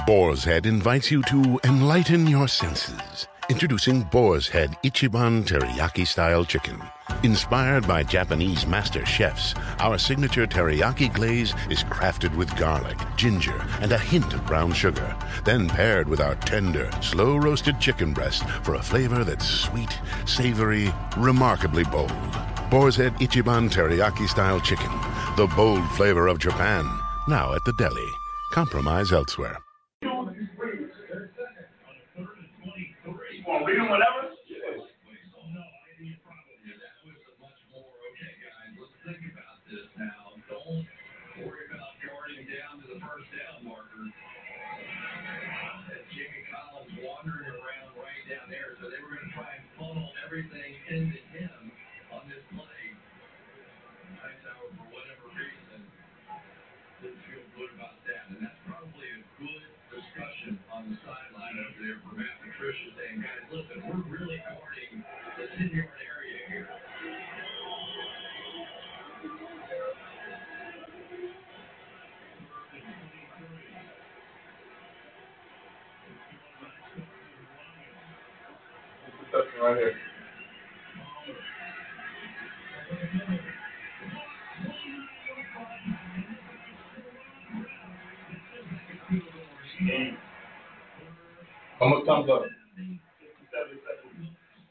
Boar's Head invites you to enlighten your senses. Introducing Boar's Head Ichiban Teriyaki-style chicken. Inspired by Japanese master chefs, our signature teriyaki glaze is crafted with garlic, ginger, and a hint of brown sugar. Then paired with our tender, slow-roasted chicken breast for a flavor that's sweet, savory, remarkably bold. Boar's Head Ichiban Teriyaki-style chicken. The bold flavor of Japan. Now at the deli. Compromise elsewhere. Read them whatever? Everything into him on this play. Hightower, for whatever reason, didn't feel good about that. And that's probably a good discussion on the sideline over there for Matt Patricia saying, guys, listen, we're really guarding the 10-yard area here. Right here. How much thumbs up? 57 seconds.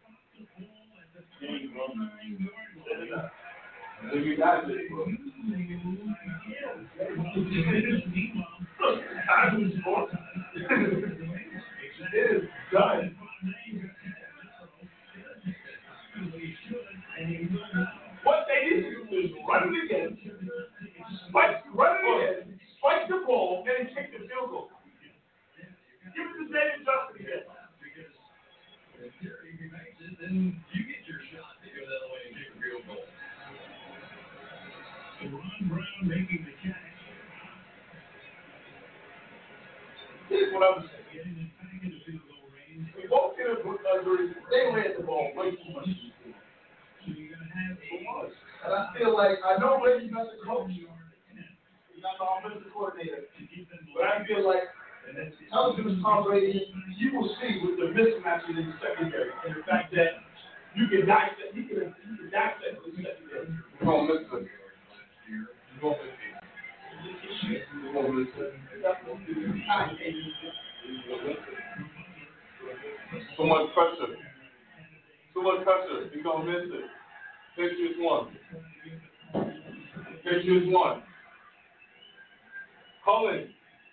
You got it, bro. It is done. What they need to do is run it again, spike the ball, and then kick the field goal. Give it to David Justin again. Then you get your shot to go that way and kick a field goal. So Ron Brown making the catch. Here's what I'm saying. Getting it back into field goal range. We both get a they ran the ball way too much. So you're going to have too much. And I feel like, I know Brady's not the coach. He's not the offensive coordinator. But I feel like, tell him Tom Brady, you will see with the mismatches in the secondary. And the fact that you can dissect, he can dissect the secondary. You're going to miss it. You're going to miss it. You're going to miss it. So much pressure. Too much pressure. He's going to miss it. Patriots won. Patriots won. Colin.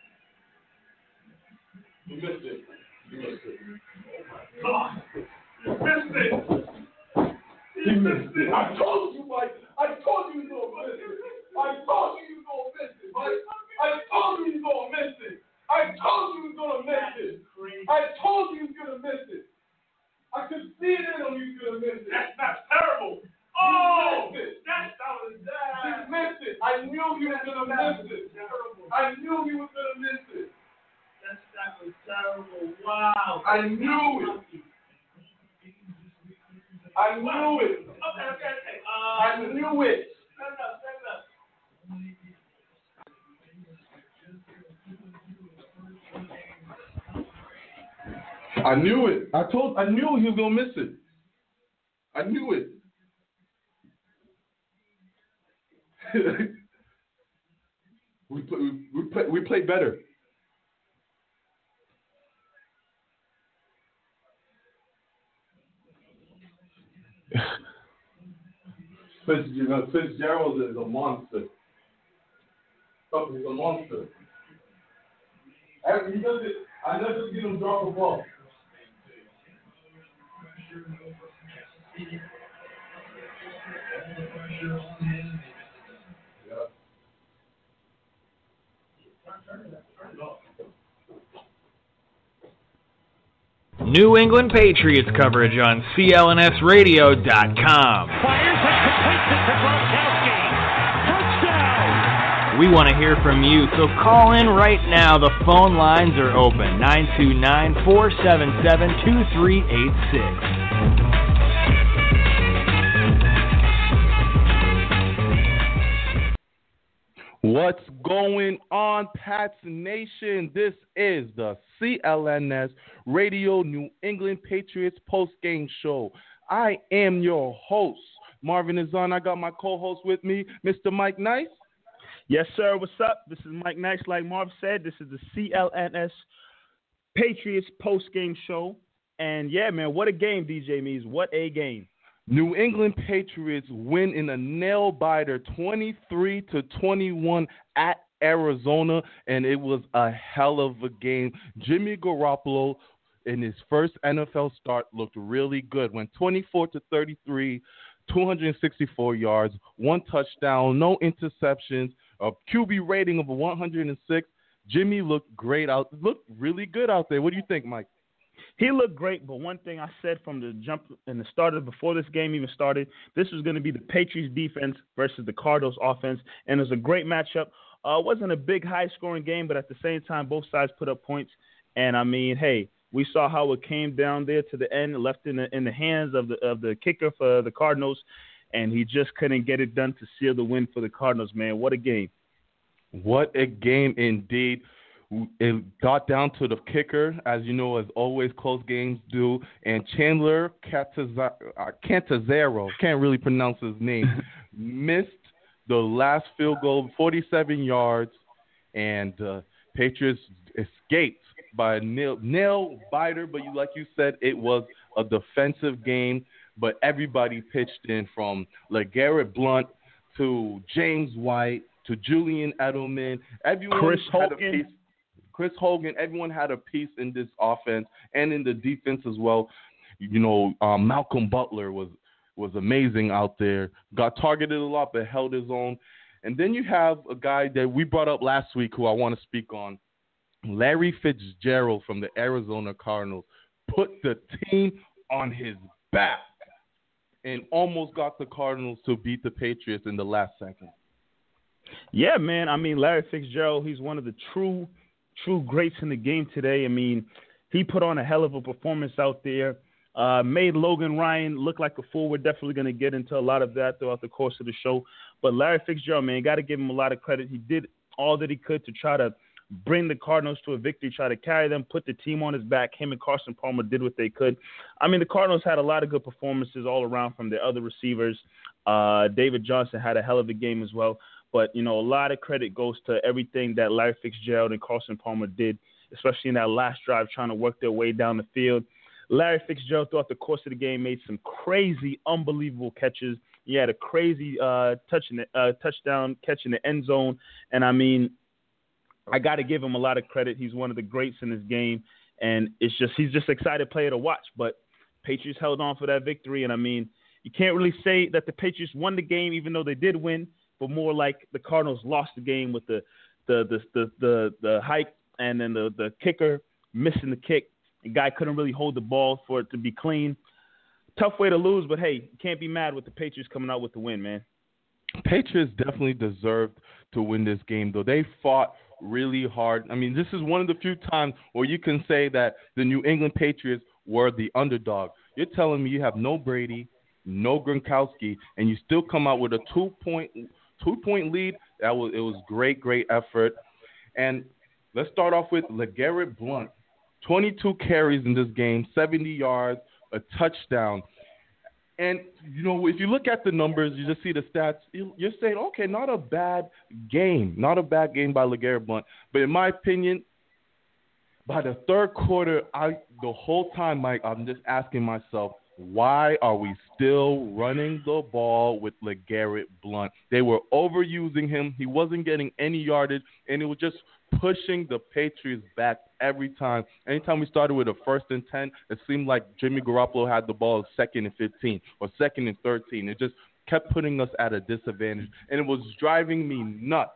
You missed it. You missed it. Oh my God. You missed it. You missed it. I told you, Mike. I told you you was going to miss it. I told you you was going to miss it, Mike. I told you you was going to miss it. I told you you was going to miss it. I told you you was going to miss it. I could see it in him you was going to miss it. That's terrible. Oh, that's how it is. You missed it. I knew you were going to miss it. I knew you were going to miss it. That was terrible. Wow. I knew it. I knew it. Okay. I knew it. Stand up. I knew it. I knew he was going to miss it. I knew it. we played better. Fitzgerald is a monster. He's a monster. He does it. I never see him drop a ball. New England Patriots coverage on CLNSradio.com. Fires and completes it to Gronkowski. Touchdown! We want to hear from you, so call in right now. The phone lines are open, 929-477-2386. What's going on, Pats Nation? This is the CLNS Radio New England Patriots post-game show. I am your host, Marvin Azan. I got my co-host with me, Mr. Mike Nice. Yes, sir. What's up? This is Mike Nice. Like Marv said, this is the CLNS Patriots post-game show. And, yeah, man, what a game, DJ Mees. What a game. New England Patriots win in a nail-biter 23-21 at Arizona, and it was a hell of a game. Jimmy Garoppolo, in his first NFL start, looked really good. Went 24-33, 264 yards, 1 touchdown, no interceptions, a QB rating of 106. Jimmy looked really good out there. What do you think, Mike? He looked great, but one thing I said from the jump in the start before this game even started, this was going to be the Patriots defense versus the Cardinals offense, and it was a great matchup. It wasn't a big high-scoring game, but at the same time, both sides put up points. And I mean, hey, we saw how it came down there to the end, left in the hands of the kicker for the Cardinals, and he just couldn't get it done to seal the win for the Cardinals. Man, what a game! What a game indeed. It got down to the kicker, as you know, as always close games do, and Chandler Cantazaro, can't really pronounce his name, missed the last field goal, 47 yards, and Patriots escaped by a nail biter, but like you said, it was a defensive game, but everybody pitched in, from LeGarrette Blount to James White to Julian Edelman. Everyone Chris Hogan, everyone had a piece in this offense and in the defense as well. You know, Malcolm Butler was amazing out there. Got targeted a lot, but held his own. And then you have a guy that we brought up last week who I want to speak on, Larry Fitzgerald from the Arizona Cardinals. Put the team on his back and almost got the Cardinals to beat the Patriots in the last second. Yeah, man. I mean, Larry Fitzgerald, he's one of the true greats in the game today. I mean, he put on a hell of a performance out there, made Logan Ryan look like a fool. We're definitely going to get into a lot of that throughout the course of the show. But Larry Fitzgerald, man, got to give him a lot of credit. He did all that he could to try to bring the Cardinals to a victory, try to carry them, put the team on his back. Him and Carson Palmer did what they could. I mean, the Cardinals had a lot of good performances all around from their other receivers. David Johnson had a hell of a game as well. But, you know, a lot of credit goes to everything that Larry Fitzgerald and Carson Palmer did, especially in that last drive, trying to work their way down the field. Larry Fitzgerald, throughout the course of the game, made some crazy, unbelievable catches. He had a crazy touchdown catch in the end zone. And, I mean, I got to give him a lot of credit. He's one of the greats in this game. And he's just excited player to watch. But Patriots held on for that victory. And, I mean, you can't really say that the Patriots won the game, even though they did win, but more like the Cardinals lost the game with the hike and then the kicker missing the kick. The guy couldn't really hold the ball for it to be clean. Tough way to lose, but hey, you can't be mad with the Patriots coming out with the win, man. Patriots definitely deserved to win this game, though. They fought really hard. I mean, this is one of the few times where you can say that the New England Patriots were the underdog. You're telling me you have no Brady, no Gronkowski, and you still come out with a two-point lead. It was great effort. And let's start off with LeGarrette Blount. 22 carries in this game, 70 yards, a touchdown. And, you know, if you look at the numbers, you just see the stats, you're saying, okay, not a bad game. Not a bad game by LeGarrette Blount. But in my opinion, by the third quarter, the whole time, Mike, I'm just asking myself, why are we still running the ball with LeGarrette Blount? They were overusing him. He wasn't getting any yardage, and it was just pushing the Patriots back every time. Anytime we started with a 1st and 10, it seemed like Jimmy Garoppolo had the ball 2nd and 15 or 2nd and 13. It just kept putting us at a disadvantage, and it was driving me nuts.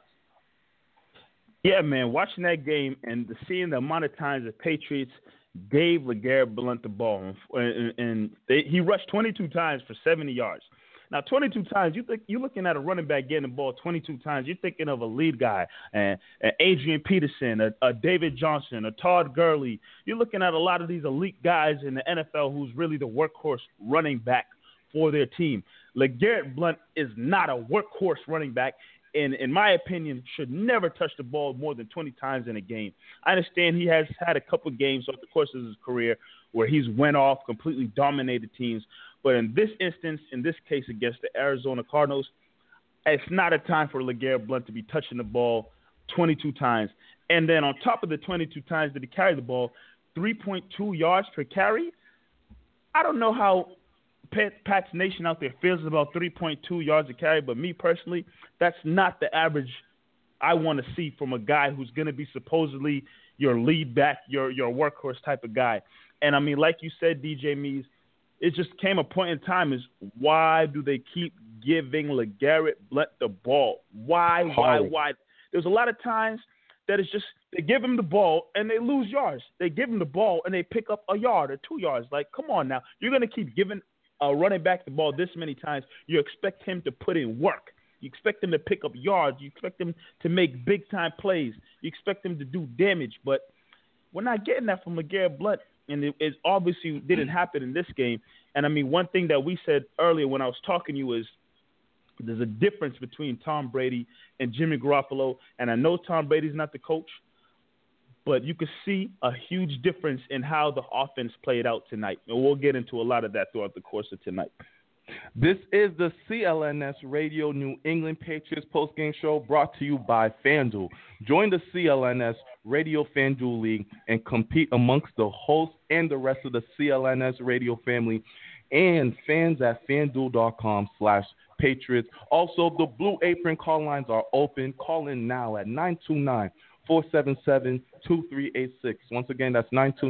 Yeah, man, watching that game and seeing the amount of times the Patriots gave LeGarrette Blount the ball, and he rushed 22 times for 70 yards. Now, 22 times, you're looking at a running back getting the ball 22 times. You're thinking of a lead guy, and Adrian Peterson, a David Johnson, a Todd Gurley. You're looking at a lot of these elite guys in the NFL who's really the workhorse running back for their team. LeGarrette Blount is not a workhorse running back. in my opinion, should never touch the ball more than 20 times in a game. I understand he has had a couple of games over the course of his career where he's went off, completely dominated teams. But in this instance, in this case against the Arizona Cardinals, it's not a time for LeGarrette Blount to be touching the ball 22 times. And then on top of the 22 times that he carried the ball, 3.2 yards per carry. I don't know how Pat's Nation out there feels about 3.2 yards a carry, but me personally, that's not the average I want to see from a guy who's going to be supposedly your lead back, your workhorse type of guy. And, I mean, like you said, DJ Mees, it just came a point in time is why do they keep giving LeGarrette Blount the ball? Why? There's a lot of times that it's just they give him the ball and they lose yards. They give him the ball and they pick up a yard or 2 yards. Like, come on now. You're going to keep giving a running back the ball this many times. You expect him to put in work. You expect him to pick up yards. You expect him to make big-time plays. You expect him to do damage. But we're not getting that from LeGarrette Blount. And it obviously didn't happen in this game. And, I mean, one thing that we said earlier when I was talking to you is there's a difference between Tom Brady and Jimmy Garoppolo. And I know Tom Brady's not the coach, but you could see a huge difference in how the offense played out tonight. And we'll get into a lot of that throughout the course of tonight. This is the CLNS Radio New England Patriots postgame show brought to you by FanDuel. Join the CLNS Radio FanDuel League and compete amongst the hosts and the rest of the CLNS Radio family and fans at FanDuel.com/Patriots. Also, the Blue Apron call lines are open. Call in now at 929-477-2386. Once again, that's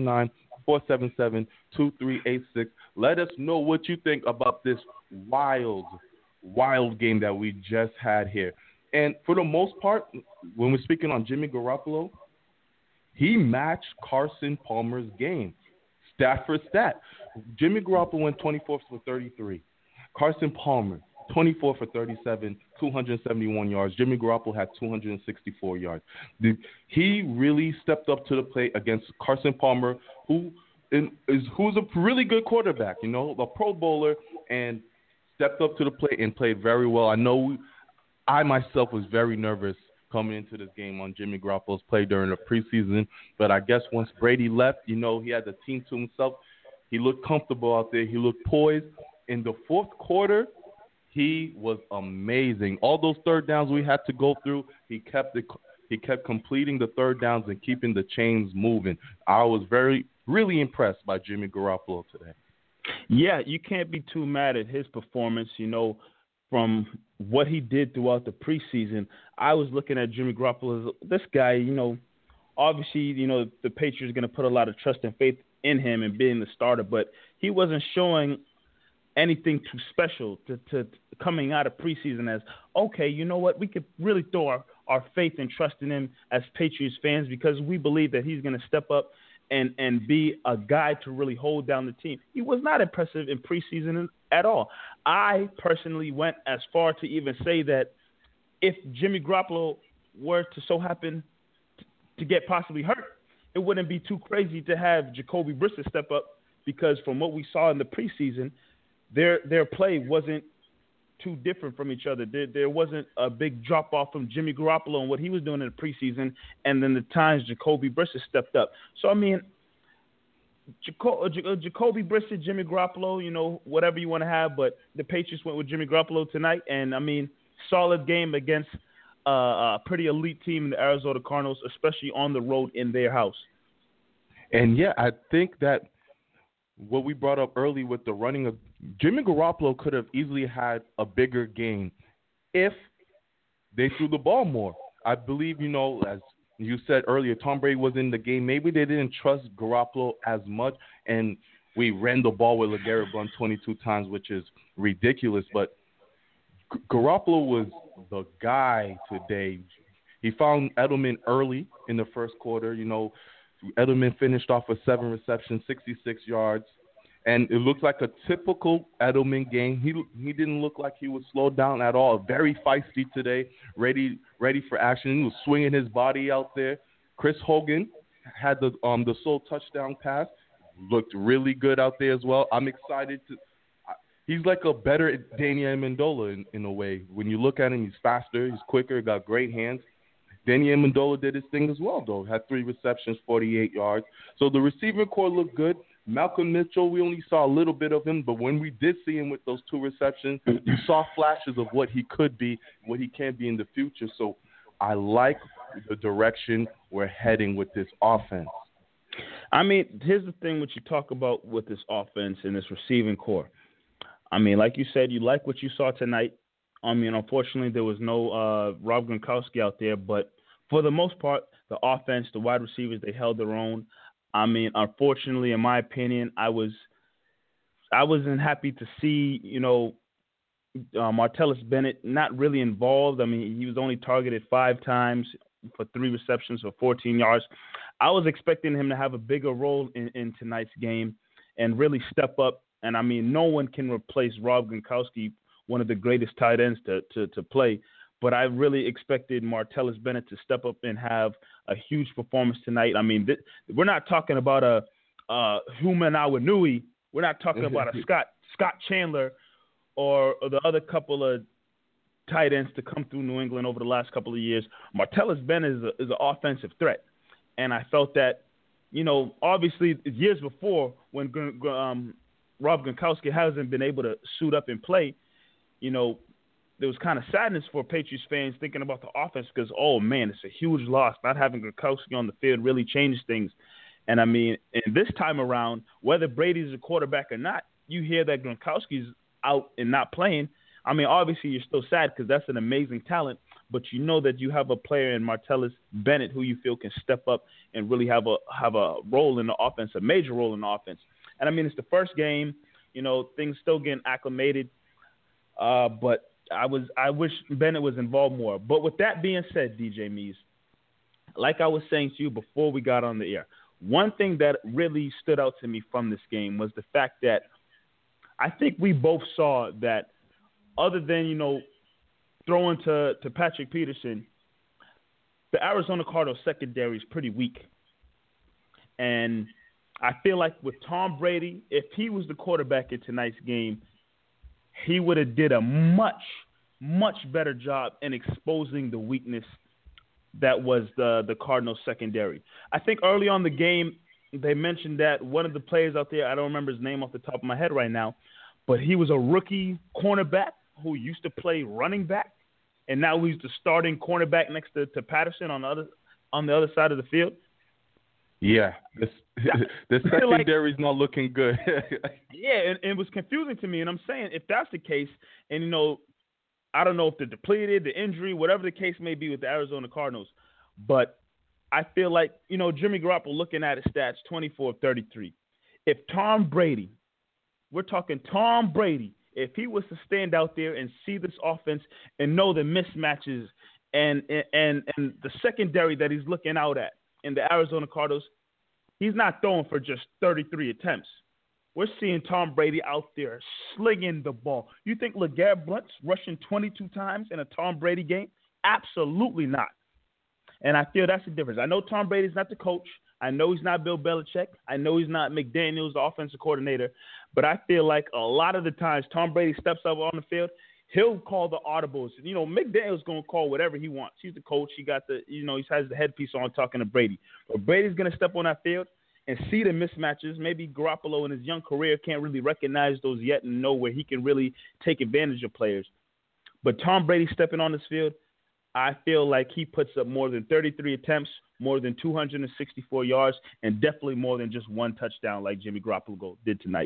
929-477-2386. Let us know what you think about this wild game that we just had here. And for the most part, when we're speaking on Jimmy Garoppolo, he matched Carson Palmer's game, stat for stat. Jimmy Garoppolo went 24 for 33. Carson Palmer, 24 for 37, 271 yards. Jimmy Garoppolo had 264 yards. He really stepped up to the plate against Carson Palmer, who's a really good quarterback, you know, a Pro Bowler, and stepped up to the plate and played very well. I know I myself was very nervous coming into this game on Jimmy Garoppolo's play during the preseason, but I guess once Brady left, you know, he had the team to himself. He looked comfortable out there. He looked poised. In the fourth quarter, he was amazing. All those third downs we had to go through, he kept completing the third downs and keeping the chains moving. I was really impressed by Jimmy Garoppolo today. Yeah, you can't be too mad at his performance, you know, from what he did throughout the preseason. I was looking at Jimmy Garoppolo as this guy, you know, obviously, you know, the Patriots are going to put a lot of trust and faith in him and being the starter, but he wasn't showing anything too special to coming out of preseason as, okay, you know what, we could really throw our faith and trust in him as Patriots fans because we believe that he's going to step up and be a guy to really hold down the team. He was not impressive in preseason at all. I personally went as far to even say that if Jimmy Garoppolo were to so happen to get possibly hurt, it wouldn't be too crazy to have Jacoby Brissett step up because from what we saw in the preseason, their play wasn't too different from each other. There wasn't a big drop-off from Jimmy Garoppolo and what he was doing in the preseason and then the times Jacoby Brissett stepped up. So, I mean, Jacoby Brissett, Jimmy Garoppolo, you know, whatever you want to have, but the Patriots went with Jimmy Garoppolo tonight, and, I mean, solid game against a pretty elite team in the Arizona Cardinals, especially on the road in their house. And, yeah, I think that what we brought up early with the running of Jimmy Garoppolo could have easily had a bigger game if they threw the ball more. I believe, you know, as you said earlier, Tom Brady was in the game. Maybe they didn't trust Garoppolo as much, and we ran the ball with LeGarrette Blount 22 times, which is ridiculous. But Garoppolo was the guy today. He found Edelman early in the first quarter. You know, Edelman finished off with 7 receptions, 66 yards. And it looked like a typical Edelman game. He didn't look like he was slowed down at all. Very feisty today, ready for action. He was swinging his body out there. Chris Hogan had the sole touchdown pass. Looked really good out there as well. I'm excited he's like a better Danny Amendola in a way. When you look at him, he's faster, he's quicker, got great hands. Danny Amendola did his thing as well, though. Had 3 receptions, 48 yards. So the receiving core looked good. Malcolm Mitchell, we only saw a little bit of him, but when we did see him with those 2 receptions, you saw flashes of what he could be, what he can be in the future. So I like the direction we're heading with this offense. I mean, here's the thing what you talk about with this offense and this receiving core. I mean, like you said, you like what you saw tonight. I mean, unfortunately, there was no Rob Gronkowski out there, but for the most part, the offense, the wide receivers, they held their own. I mean, unfortunately, in my opinion, I wasn't happy to see, Martellus Bennett not really involved. I mean, he was only targeted 5 times for 3 receptions for 14 yards. I was expecting him to have a bigger role in tonight's game and really step up. And, I mean, no one can replace Rob Gronkowski, one of the greatest tight ends to play. But I really expected Martellus Bennett to step up and have a huge performance tonight. I mean, we're not talking about a Human Awanui. We're not talking about a Scott Chandler or the other couple of tight ends to come through New England over the last couple of years. Martellus Bennett is an offensive threat. And I felt that, obviously years before when Rob Gronkowski hasn't been able to suit up and play, there was kind of sadness for Patriots fans thinking about the offense because, oh, man, it's a huge loss. Not having Gronkowski on the field really changed things. And, I mean, in this time around, whether Brady's a quarterback or not, you hear that Gronkowski's out and not playing. I mean, obviously you're still sad because that's an amazing talent, but you know that you have a player in Martellus Bennett who you feel can step up and really have a role in the offense, a major role in the offense. And, I mean, it's the first game. Things still getting acclimated, but I wish Bennett was involved more. But with that being said, DJ Mees, like I was saying to you before we got on the air, one thing that really stood out to me from this game was the fact that I think we both saw that other than, throwing to Patrick Peterson, the Arizona Cardinals secondary is pretty weak. And I feel like with Tom Brady, if he was the quarterback in tonight's game, he would have did a much, much better job in exposing the weakness that was the Cardinals secondary. I think early on the game, they mentioned that one of the players out there, I don't remember his name off the top of my head right now, but he was a rookie cornerback who used to play running back, and now he's the starting cornerback next to Patterson on the other side of the field. Yeah, the secondary's not looking good. Yeah, and it was confusing to me, and I'm saying if that's the case, and I don't know if they're depleted, the injury, whatever the case may be with the Arizona Cardinals, but I feel like, Jimmy Garoppolo looking at his stats, 24 of 33. If Tom Brady, we're talking Tom Brady, if he was to stand out there and see this offense and know the mismatches and the secondary that he's looking out at in the Arizona Cardinals, he's not throwing for just 33 attempts. We're seeing Tom Brady out there slinging the ball. You think LeGarrette Blount's rushing 22 times in a Tom Brady game? Absolutely not. And I feel that's the difference. I know Tom Brady's not the coach. I know he's not Bill Belichick. I know he's not McDaniels, the offensive coordinator. But I feel like a lot of the times Tom Brady steps up on the field, he'll call the audibles. McDaniels going to call whatever he wants. He's the coach. He got he has the headpiece on talking to Brady. But Brady's going to step on that field and see the mismatches. Maybe Garoppolo in his young career can't really recognize those yet and know where he can really take advantage of players. But Tom Brady stepping on this field, I feel like he puts up more than 33 attempts, more than 264 yards, and definitely more than just one touchdown like Jimmy Garoppolo did tonight.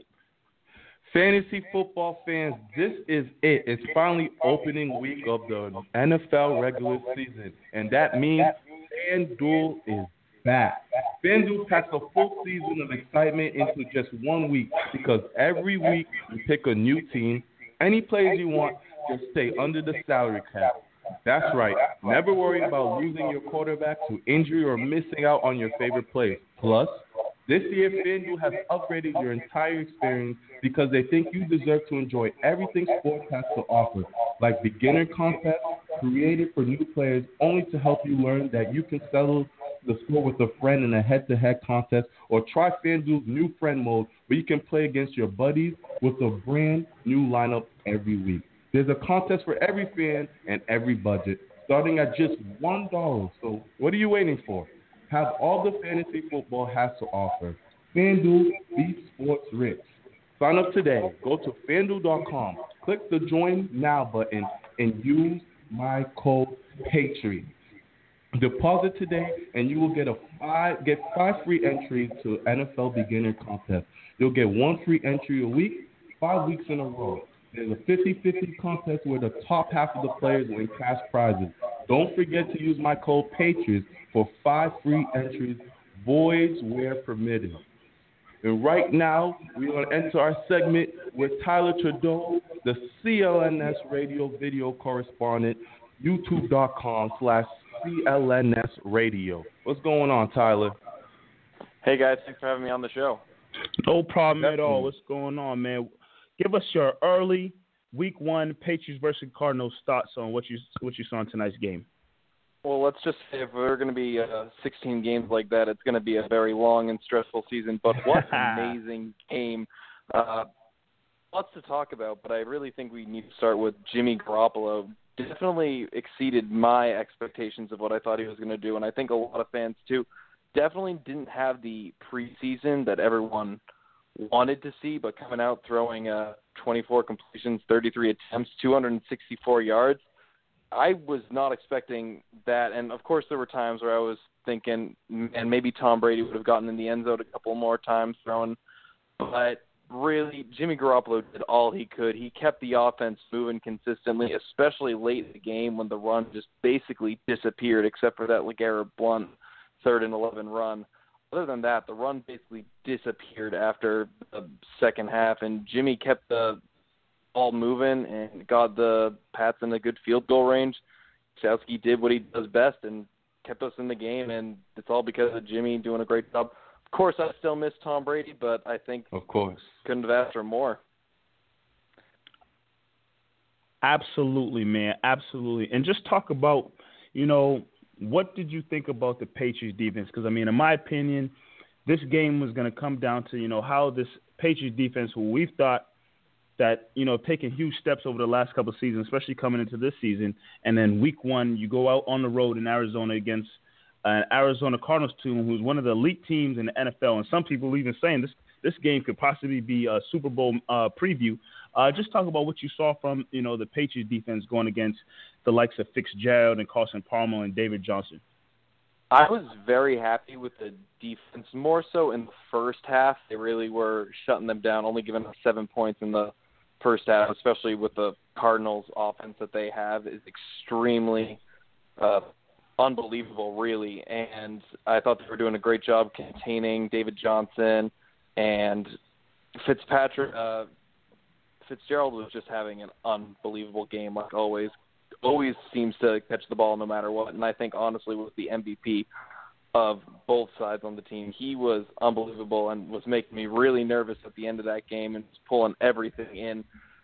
Fantasy football fans, this is it. It's finally opening week of the NFL regular season, and that means FanDuel is back. FanDuel packs a full season of excitement into just 1 week because every week you pick a new team. Any players you want, just stay under the salary cap. That's right. Never worry about losing your quarterback to injury or missing out on your favorite plays. Plus, this year, FanDuel has upgraded your entire experience because they think you deserve to enjoy everything sports has to offer, like beginner contests created for new players only to help you learn that you can settle the score with a friend in a head-to-head contest, or try FanDuel's new friend mode where you can play against your buddies with a brand new lineup every week. There's a contest for every fan and every budget, starting at just $1. So what are you waiting for? Have all the fantasy football has to offer. FanDuel beats sports rich. Sign up today. Go to FanDuel.com. Click the Join Now button and use my code PATRIOT. Deposit today, and you will get five free entries to NFL Beginner Contest. You'll get 1 free entry a week, 5 weeks in a row. There's a 50-50 contest where the top half of the players win cash prizes. Don't forget to use my code PATRIOT for 5 free entries, voids where permitted. And right now, we're going to enter our segment with Tyler Trudeau, the CLNS radio video correspondent, youtube.com/CLNS radio. What's going on, Tyler? Hey, guys. Thanks for having me on the show. No problem at all. What's going on, man? Give us your early Week 1 Patriots versus Cardinals thoughts on what you saw in tonight's game. Well, let's just say if we're going to be 16 games like that, it's going to be a very long and stressful season. But what an amazing game. Lots to talk about, but I really think we need to start with Jimmy Garoppolo. Definitely exceeded my expectations of what I thought he was going to do, and I think a lot of fans, too, definitely didn't have the preseason that everyone wanted to see, but coming out throwing 24 completions, 33 attempts, 264 yards. I was not expecting that, and of course there were times where I was thinking, and maybe Tom Brady would have gotten in the end zone a couple more times throwing, but really Jimmy Garoppolo did all he could. He kept the offense moving consistently, especially late in the game when the run just basically disappeared, except for that LeGarrette Blount 3rd and 11 run. Other than that, the run basically disappeared after the second half, and Jimmy kept the ball moving and got the Pats in a good field goal range. Gostkowski did what he does best and kept us in the game, and it's all because of Jimmy doing a great job. Of course, I still miss Tom Brady, but I think couldn't have asked for more. Absolutely, man. Absolutely. And just talk about, what did you think about the Patriots defense? Because, in my opinion, this game was going to come down to, how this Patriots defense, who we've thought that, taking huge steps over the last couple of seasons, especially coming into this season, and then Week 1, you go out on the road in Arizona against an Arizona Cardinals team who's one of the elite teams in the NFL, and some people even saying this game could possibly be a Super Bowl preview. Just talk about what you saw from, the Patriots defense going against the likes of Fitzgerald and Carson Palmer and David Johnson. I was very happy with the defense, more so in the first half. They really were shutting them down, only giving us 7 points in the first half, especially with the Cardinals offense that they have is extremely unbelievable, really. And I thought they were doing a great job containing David Johnson, and Fitzgerald was just having an unbelievable game, like always. Always seems to catch the ball no matter what, and I think honestly was the MVP of both sides on the team. He was unbelievable and was making me really nervous at the end of that game and was pulling everything in.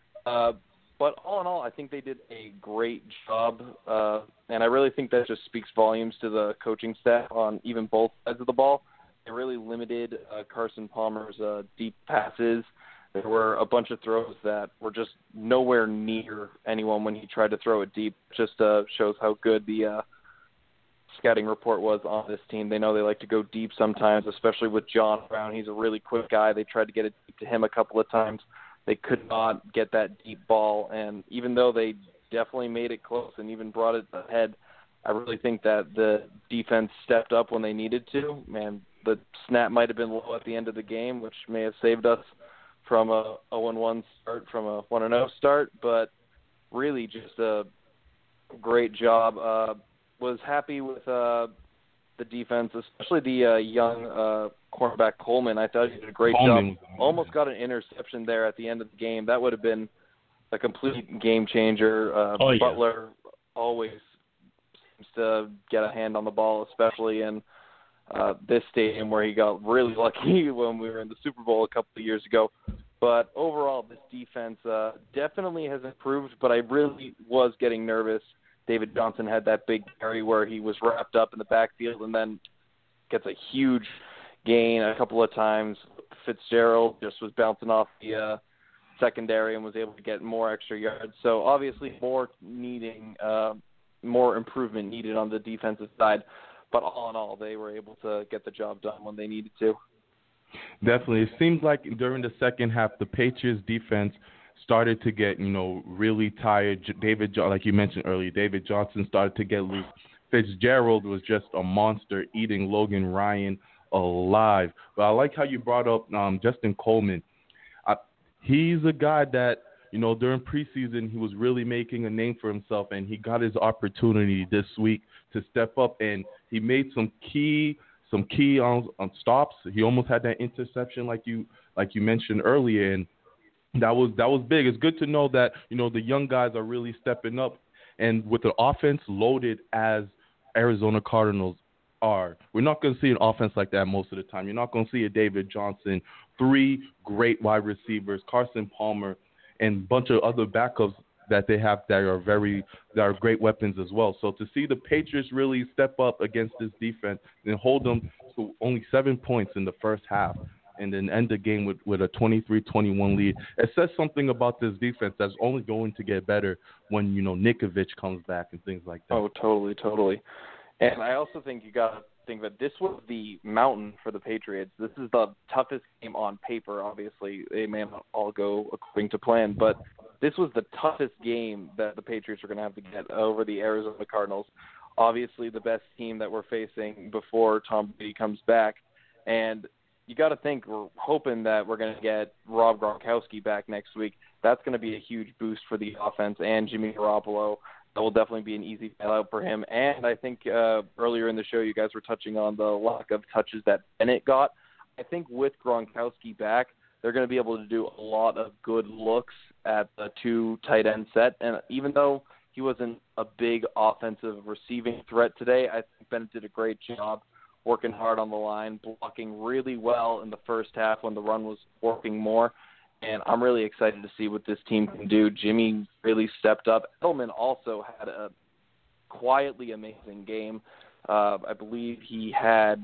But all in all, I think they did a great job, and I really think that just speaks volumes to the coaching staff on even both sides of the ball. They really limited Carson Palmer's deep passes. There were a bunch of throws that were just nowhere near anyone when he tried to throw it deep. Just shows how good the scouting report was on this team. They know they like to go deep sometimes, especially with John Brown. He's a really quick guy. They tried to get it deep to him a couple of times. They could not get that deep ball, and even though they definitely made it close and even brought it ahead, I really think that the defense stepped up when they needed to. Man, the snap might have been low at the end of the game, which may have saved us from a 0-1 start, from a 1-0 start, but really just a great job. Was happy with the defense, especially the young cornerback Coleman. I thought he did a great job. Almost got an interception there at the end of the game. That would have been a complete game changer. Butler always seems to get a hand on the ball, especially in this stadium where he got really lucky when we were in the Super Bowl a couple of years ago. But overall, this defense definitely has improved, but I really was getting nervous. David Johnson had that big carry where he was wrapped up in the backfield, and then gets a huge gain a couple of times. Fitzgerald just was bouncing off the secondary and was able to get more extra yards. So obviously more improvement needed on the defensive side. But all in all, they were able to get the job done when they needed to. Definitely. It seems like during the second half, the Patriots defense started to get, really tired. Like you mentioned earlier, David Johnson started to get loose. Fitzgerald was just a monster, eating Logan Ryan alive. But I like how you brought up Justin Coleman. He's a guy that, during preseason, he was really making a name for himself, and he got his opportunity this week to step up, and he made some key on stops. He almost had that interception like you mentioned earlier, and that was big. It's good to know that, the young guys are really stepping up, and with the offense loaded as Arizona Cardinals are, we're not going to see an offense like that most of the time. You're not going to see a David Johnson, 3 great wide receivers, Carson Palmer, and a bunch of other backups that they have that are great weapons as well. So to see the Patriots really step up against this defense and hold them to only 7 points in the first half and then end the game with a 23-21 lead, it says something about this defense that's only going to get better when, Nikovic comes back and things like that. Oh, totally. And I also think you got to think that this was the mountain for the Patriots. This is the toughest game on paper. Obviously, they may not all go according to plan, but this was the toughest game that the Patriots are going to have to get over the Arizona Cardinals. Obviously, the best team that we're facing before Tom Brady comes back. And you got to think, we're hoping that we're going to get Rob Gronkowski back next week. That's going to be a huge boost for the offense, and Jimmy Garoppolo. That will definitely be an easy bailout for him. And I think earlier in the show you guys were touching on the lack of touches that Bennett got. I think with Gronkowski back, they're going to be able to do a lot of good looks at the 2 tight end set. And even though he wasn't a big offensive receiving threat today, I think Bennett did a great job working hard on the line, blocking really well in the first half when the run was working more. And I'm really excited to see what this team can do. Jimmy really stepped up. Edelman also had a quietly amazing game. I believe he had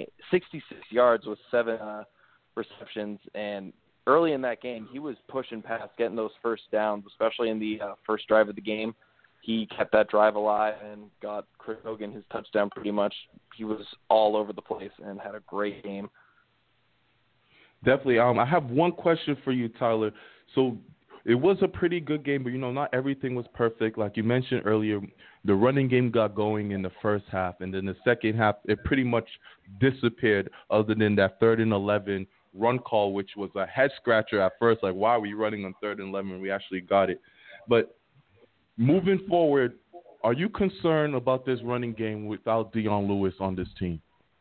66 yards with 7 receptions. And early in that game, he was pushing past, getting those first downs, especially in the first drive of the game. He kept that drive alive and got Chris Hogan his touchdown pretty much. He was all over the place and had a great game. Definitely. I have one question for you, Tyler. So it was a pretty good game, but, not everything was perfect. Like you mentioned earlier, the running game got going in the first half, and then the second half, it pretty much disappeared other than that 3rd and 11 run call, which was a head-scratcher at first. Like, why are we running on 3rd and 11? We actually got it. But moving forward, are you concerned about this running game without Dion Lewis on this team?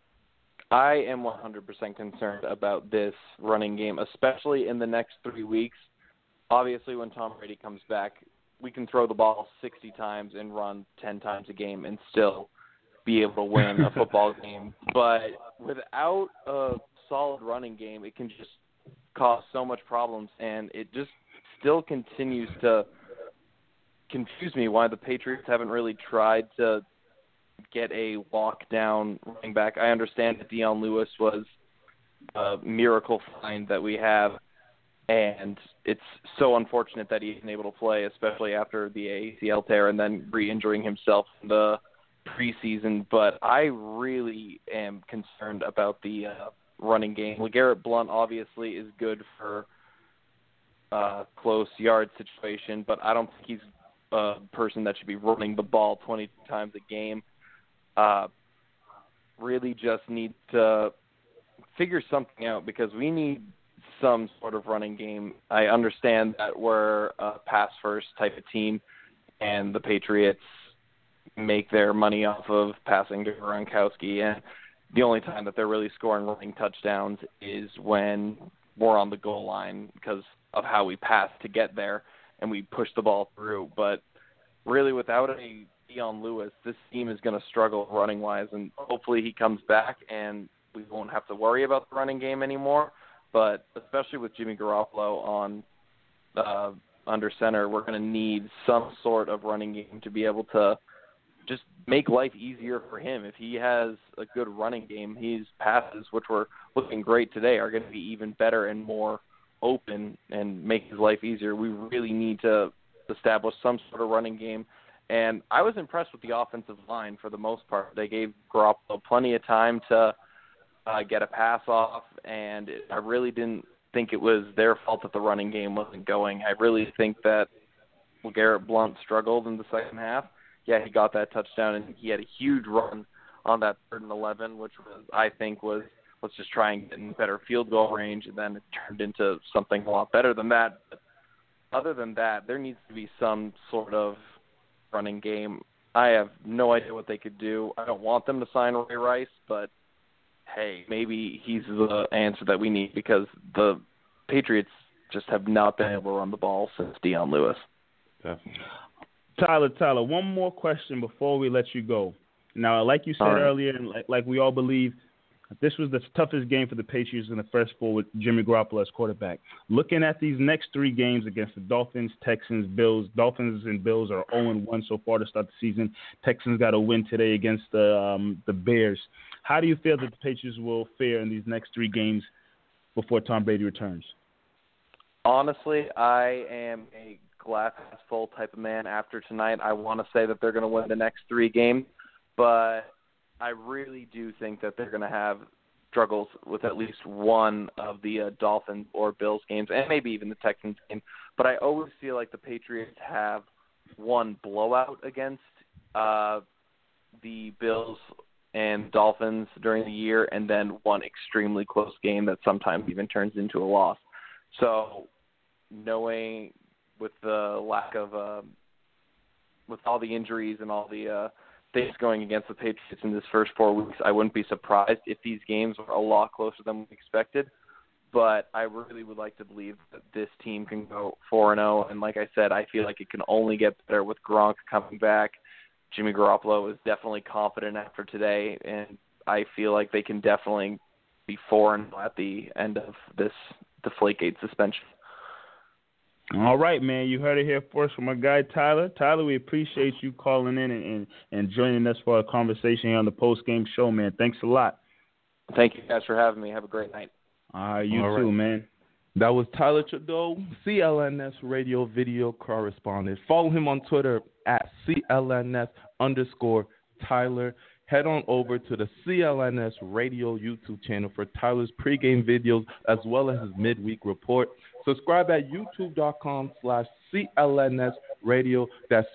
I am 100% concerned about this running game, especially in the next 3 weeks. Obviously, when Tom Brady comes back, we can throw the ball 60 times and run 10 times a game and still be able to win a football game. But without a solid running game, it can just cause so much problems, and it just still continues to confuse me why the Patriots haven't really tried to get a lockdown running back. I understand that Dion Lewis was a miracle find that we have, and it's so unfortunate that he isn't able to play, especially after the ACL tear and then re-injuring himself in the preseason. But I really am concerned about the running game. LeGarrette Blount obviously is good for close yard situation, but I don't think he's a person that should be running the ball 20 times a game. Really just need to figure something out because we need some sort of running game. I understand that we're a pass-first type of team, and the Patriots make their money off of passing to Gronkowski, and the only time that they're really scoring running touchdowns is when we're on the goal line because of how we pass to get there, and we push the ball through. But really, without a Dion Lewis, this team is going to struggle running-wise, and hopefully he comes back and we won't have to worry about the running game anymore. But especially with Jimmy Garoppolo on under center, we're going to need some sort of running game to be able to just make life easier for him. If he has a good running game, his passes, which were looking great today, are going to be even better and more open and make his life easier. We really need to establish some sort of running game. And I was impressed with the offensive line for the most part. They gave Garoppolo plenty of time to get a pass off, and I really didn't think it was their fault that the running game wasn't going. I really think that Garrett Blount struggled in the second half. Yeah, he got that touchdown, and he had a huge run on that 3rd and 11, which I think was let's just try and get in better field goal range, and then it turned into something a lot better than that. But other than that, there needs to be some sort of running game. I have no idea what they could do. I don't want them to sign Ray Rice, but hey, maybe he's the answer that we need, because the Patriots just have not been able to run the ball since Dion Lewis. Definitely. Tyler, one more question before we let you go. Now, like you said earlier, and like we all believe, this was the toughest game for the Patriots in the first 4 with Jimmy Garoppolo as quarterback. Looking at these next 3 games against the Dolphins, Texans, Bills. Dolphins and Bills are 0-1 so far to start the season. Texans got a win today against the Bears. How do you feel that the Patriots will fare in these next 3 games before Tom Brady returns? Honestly, I am a glass half full type of man after tonight. I want to say that they're going to win the next 3 games, but I really do think that they're going to have struggles with at least one of the Dolphins or Bills games, and maybe even the Texans game. But I always feel like the Patriots have one blowout against the Bills and Dolphins during the year, and then one extremely close game that sometimes even turns into a loss. So knowing with the lack of with all the injuries and all the things going against the Patriots in this first 4 weeks, I wouldn't be surprised if these games were a lot closer than we expected. But I really would like to believe that this team can go 4-0. And like I said, I feel like it can only get better with Gronk coming back. Jimmy Garoppolo is definitely confident after today, and I feel like they can definitely be 4-0 at the end of this Deflategate suspension. All right, man. You heard it here first from my guy, Tyler. Tyler, we appreciate you calling in and joining us for our conversation here on the post-game show, man. Thanks a lot. Thank you guys for having me. Have a great night. All right, you too, man. That was Tyler Trudeau, CLNS radio video correspondent. Follow him on Twitter at CLNS_Tyler. Head on over to the CLNS radio YouTube channel for Tyler's pregame videos as well as his midweek report. Subscribe at youtube.com/CLNS radio. That's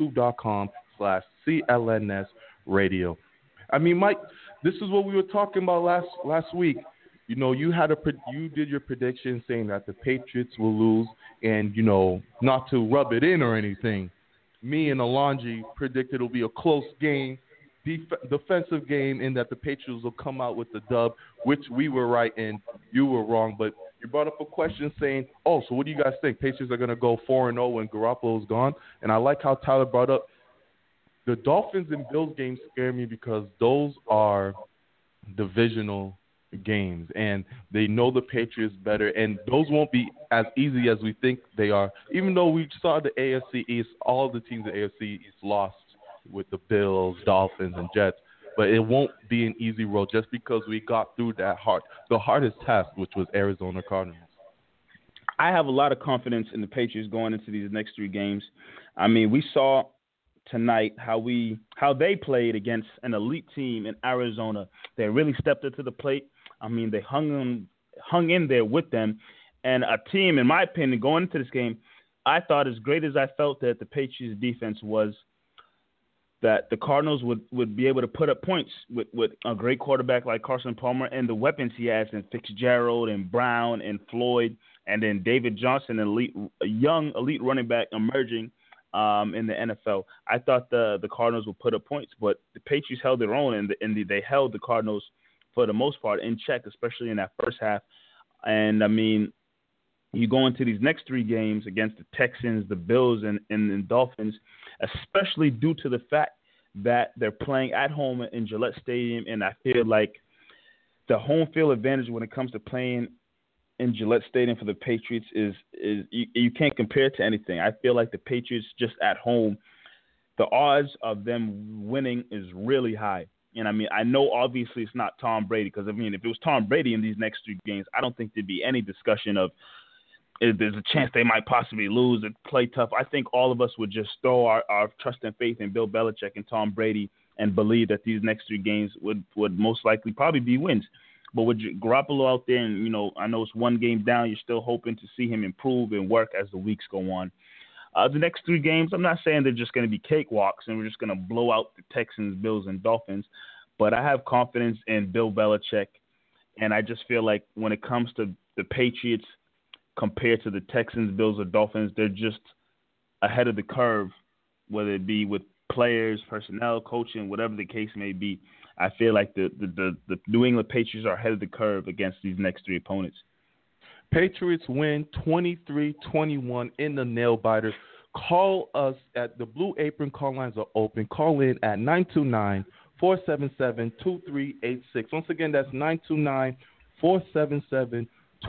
youtube.com/CLNS radio. I mean, Mike, this is what we were talking about last week. You know, you did your prediction saying that the Patriots will lose, and you know, not to rub it in or anything, me and Alonji predicted it'll be a close game, defensive game, in that the Patriots will come out with the dub, which we were right and you were wrong. But you brought up a question saying, oh, so what do you guys think? Patriots are going to go 4-0 when Garoppolo's gone? And I like how Tyler brought up the Dolphins and Bills games scare me because those are divisional games, and they know the Patriots better, and those won't be as easy as we think they are. Even though we saw the AFC East, all the teams in the AFC East lost with the Bills, Dolphins, and Jets, but it won't be an easy road just because we got through the hardest test, which was Arizona Cardinals. I have a lot of confidence in the Patriots going into these next 3 games. I mean, we saw tonight how they played against an elite team in Arizona. They really stepped up to the plate. I mean, they hung in there with them. And a team, in my opinion, going into this game, I thought as great as I felt that the Patriots defense was, that the Cardinals would be able to put up points with a great quarterback like Carson Palmer and the weapons he has in Fitzgerald and Brown and Floyd, and then David Johnson, a young elite running back emerging in the NFL. I thought the Cardinals would put up points, but the Patriots held their own, and they held the Cardinals for the most part in check, especially in that first half. And, I mean, you go into these next 3 games against the Texans, the Bills, and the Dolphins, especially due to the fact that they're playing at home in Gillette Stadium, and I feel like the home field advantage when it comes to playing in Gillette Stadium for the Patriots is you can't compare it to anything. I feel like the Patriots just at home, the odds of them winning is really high. And I mean, I know obviously it's not Tom Brady, because I mean, if it was Tom Brady in these next 3 games, I don't think there'd be any discussion of if there's a chance they might possibly lose and play tough. I think all of us would just throw our trust and faith in Bill Belichick and Tom Brady and believe that these next 3 games would most likely probably be wins. But with Garoppolo out there, and, you know, I know it's 1 game down, you're still hoping to see him improve and work as the weeks go on. The next 3 games, I'm not saying they're just going to be cakewalks and we're just going to blow out the Texans, Bills, and Dolphins, but I have confidence in Bill Belichick, and I just feel like when it comes to the Patriots compared to the Texans, Bills, or Dolphins, they're just ahead of the curve, whether it be with players, personnel, coaching, whatever the case may be. I feel like the New England Patriots are ahead of the curve against these next 3 opponents. Patriots win 23-21 in the nail biter. Call us at the Blue Apron call lines are open. Call in at 929-477-2386. Once again, that's 929-477-2386.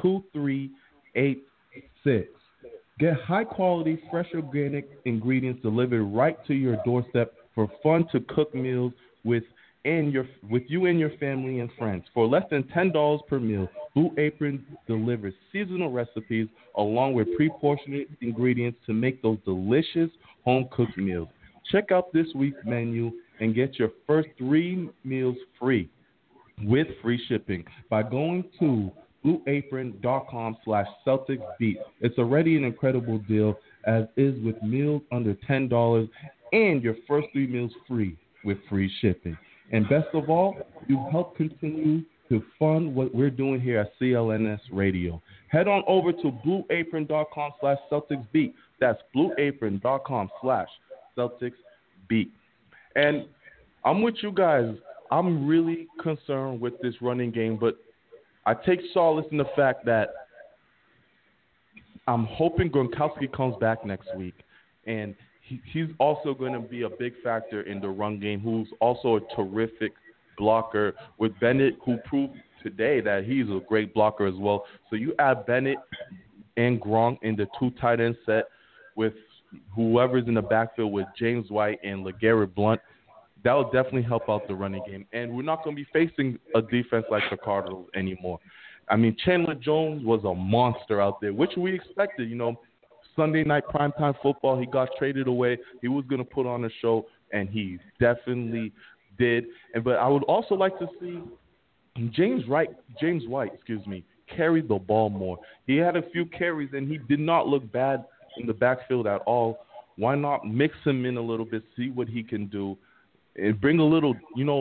Get high quality, fresh organic ingredients delivered right to your doorstep for fun to cook meals with you and your family and friends. For less than $10 per meal, Blue Apron delivers seasonal recipes along with pre-portioned ingredients to make those delicious home-cooked meals. Check out this week's menu and get your first 3 meals free with free shipping by going to blueapron.com/CelticsBeat. It's already an incredible deal, as is with meals under $10 and your first 3 meals free with free shipping. And best of all, you help continue to fund what we're doing here at CLNS Radio. Head on over to blueapron.com/CelticsBeat. That's blueapron.com/CelticsBeat. And I'm with you guys. I'm really concerned with this running game, but I take solace in the fact that I'm hoping Gronkowski comes back next week, and he's also going to be a big factor in the run game, who's also a terrific blocker, with Bennett, who proved today that he's a great blocker as well. So you add Bennett and Gronk in the 2 tight end set with whoever's in the backfield with James White and LeGarrette Blount. That will definitely help out the running game. And we're not going to be facing a defense like the Cardinals anymore. I mean, Chandler Jones was a monster out there, which we expected. You know, Sunday night primetime football, he got traded away. He was going to put on a show, and he definitely did. But I would also like to see James White, carry the ball more. He had a few carries, and he did not look bad in the backfield at all. Why not mix him in a little bit, see what he can do, and bring a little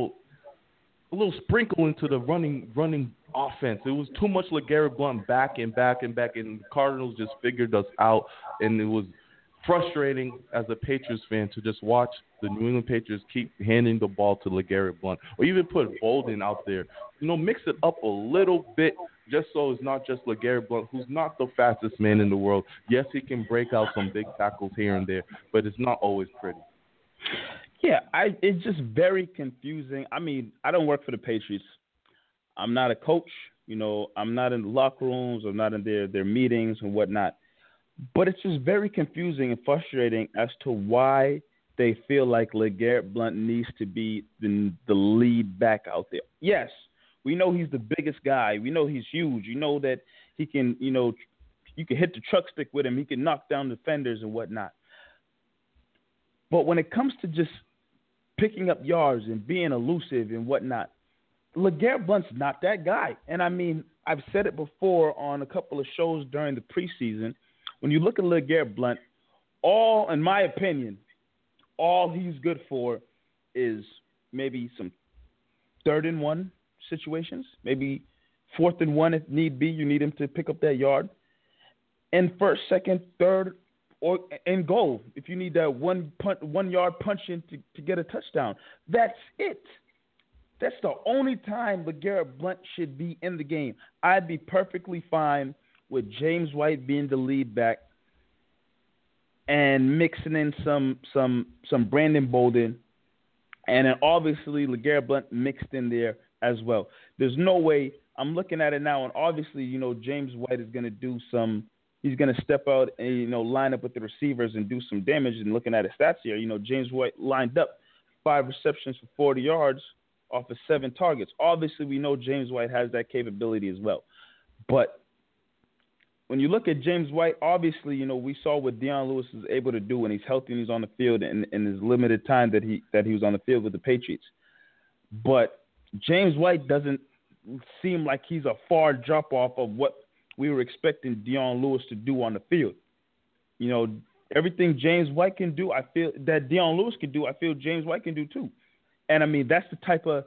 sprinkle into the running offense. It was too much LeGarrette Blount back, and the Cardinals just figured us out, and it was frustrating as a Patriots fan to just watch the New England Patriots keep handing the ball to LeGarrette Blount, or even put Bolden out there. You know, mix it up a little bit just so it's not just LeGarrette Blount, who's not the fastest man in the world. Yes, he can break out some big tackles here and there, but it's not always pretty. Yeah, it's just very confusing. I mean, I don't work for the Patriots. I'm not a coach. You know, I'm not in the locker rooms. I'm not in their meetings and whatnot. But it's just very confusing and frustrating as to why they feel like LeGarrette Blount needs to be the lead back out there. Yes, we know he's the biggest guy. We know he's huge. You know that he can, you can hit the truck stick with him. He can knock down defenders and whatnot. But when it comes to just picking up yards and being elusive and whatnot, LeGarrette Blount's not that guy. And I mean, I've said it before on a couple of shows during the preseason. When you look at LeGarrette Blount, in my opinion, all he's good for is maybe some 3rd and 1 situations, maybe 4th and 1 if need be. You need him to pick up that yard. And 1st, 2nd, 3rd, or and goal if you need that 1 yard punch in to get a touchdown. That's it. That's the only time LeGarrette Blount should be in the game. I'd be perfectly fine with James White being the lead back and mixing in some Brandon Bolden, and then obviously LeGarrette Blount mixed in there as well. There's no way. I'm looking at it now, and obviously, James White is going to do some he's going to step out and, line up with the receivers and do some damage. And looking at his stats here, James White lined up 5 receptions for 40 yards off of 7 targets. Obviously, we know James White has that capability as well. But when you look at James White, obviously, we saw what Dion Lewis is able to do when he's healthy and he's on the field in his limited time that he was on the field with the Patriots. But James White doesn't seem like he's a far drop-off of what we were expecting Dion Lewis to do on the field. Everything James White can do, I feel that Dion Lewis can do, I feel James White can do too. And, I mean, that's the type of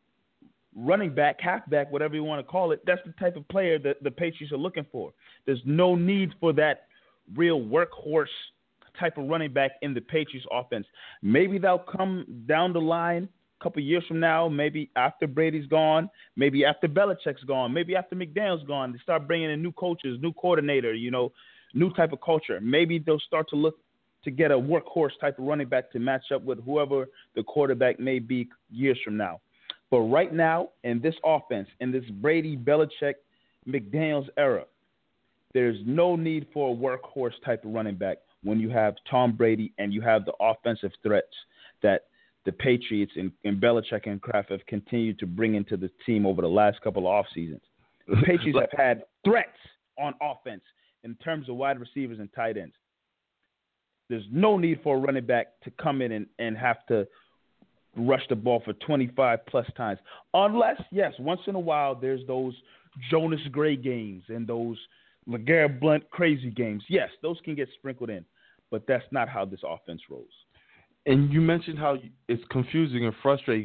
running back, halfback, whatever you want to call it, that's the type of player that the Patriots are looking for. There's no need for that real workhorse type of running back in the Patriots offense. Maybe they'll come down the line a couple years from now, maybe after Brady's gone, maybe after Belichick's gone, maybe after McDaniel's gone. They start bringing in new coaches, new coordinator, new type of culture. Maybe they'll start to look to get a workhorse type of running back to match up with whoever the quarterback may be years from now. But right now, in this offense, in this Brady, Belichick, McDaniel's era, there's no need for a workhorse type of running back when you have Tom Brady and you have the offensive threats that the Patriots and Belichick and Kraft have continued to bring into the team over the last couple of off seasons. The Patriots have had threats on offense in terms of wide receivers and tight ends. There's no need for a running back to come in and have to rush the ball for 25-plus times. Unless, yes, once in a while there's those Jonas Gray games and those LeGarrette Blount crazy games. Yes, those can get sprinkled in, but that's not how this offense rolls. And you mentioned how it's confusing and frustrating.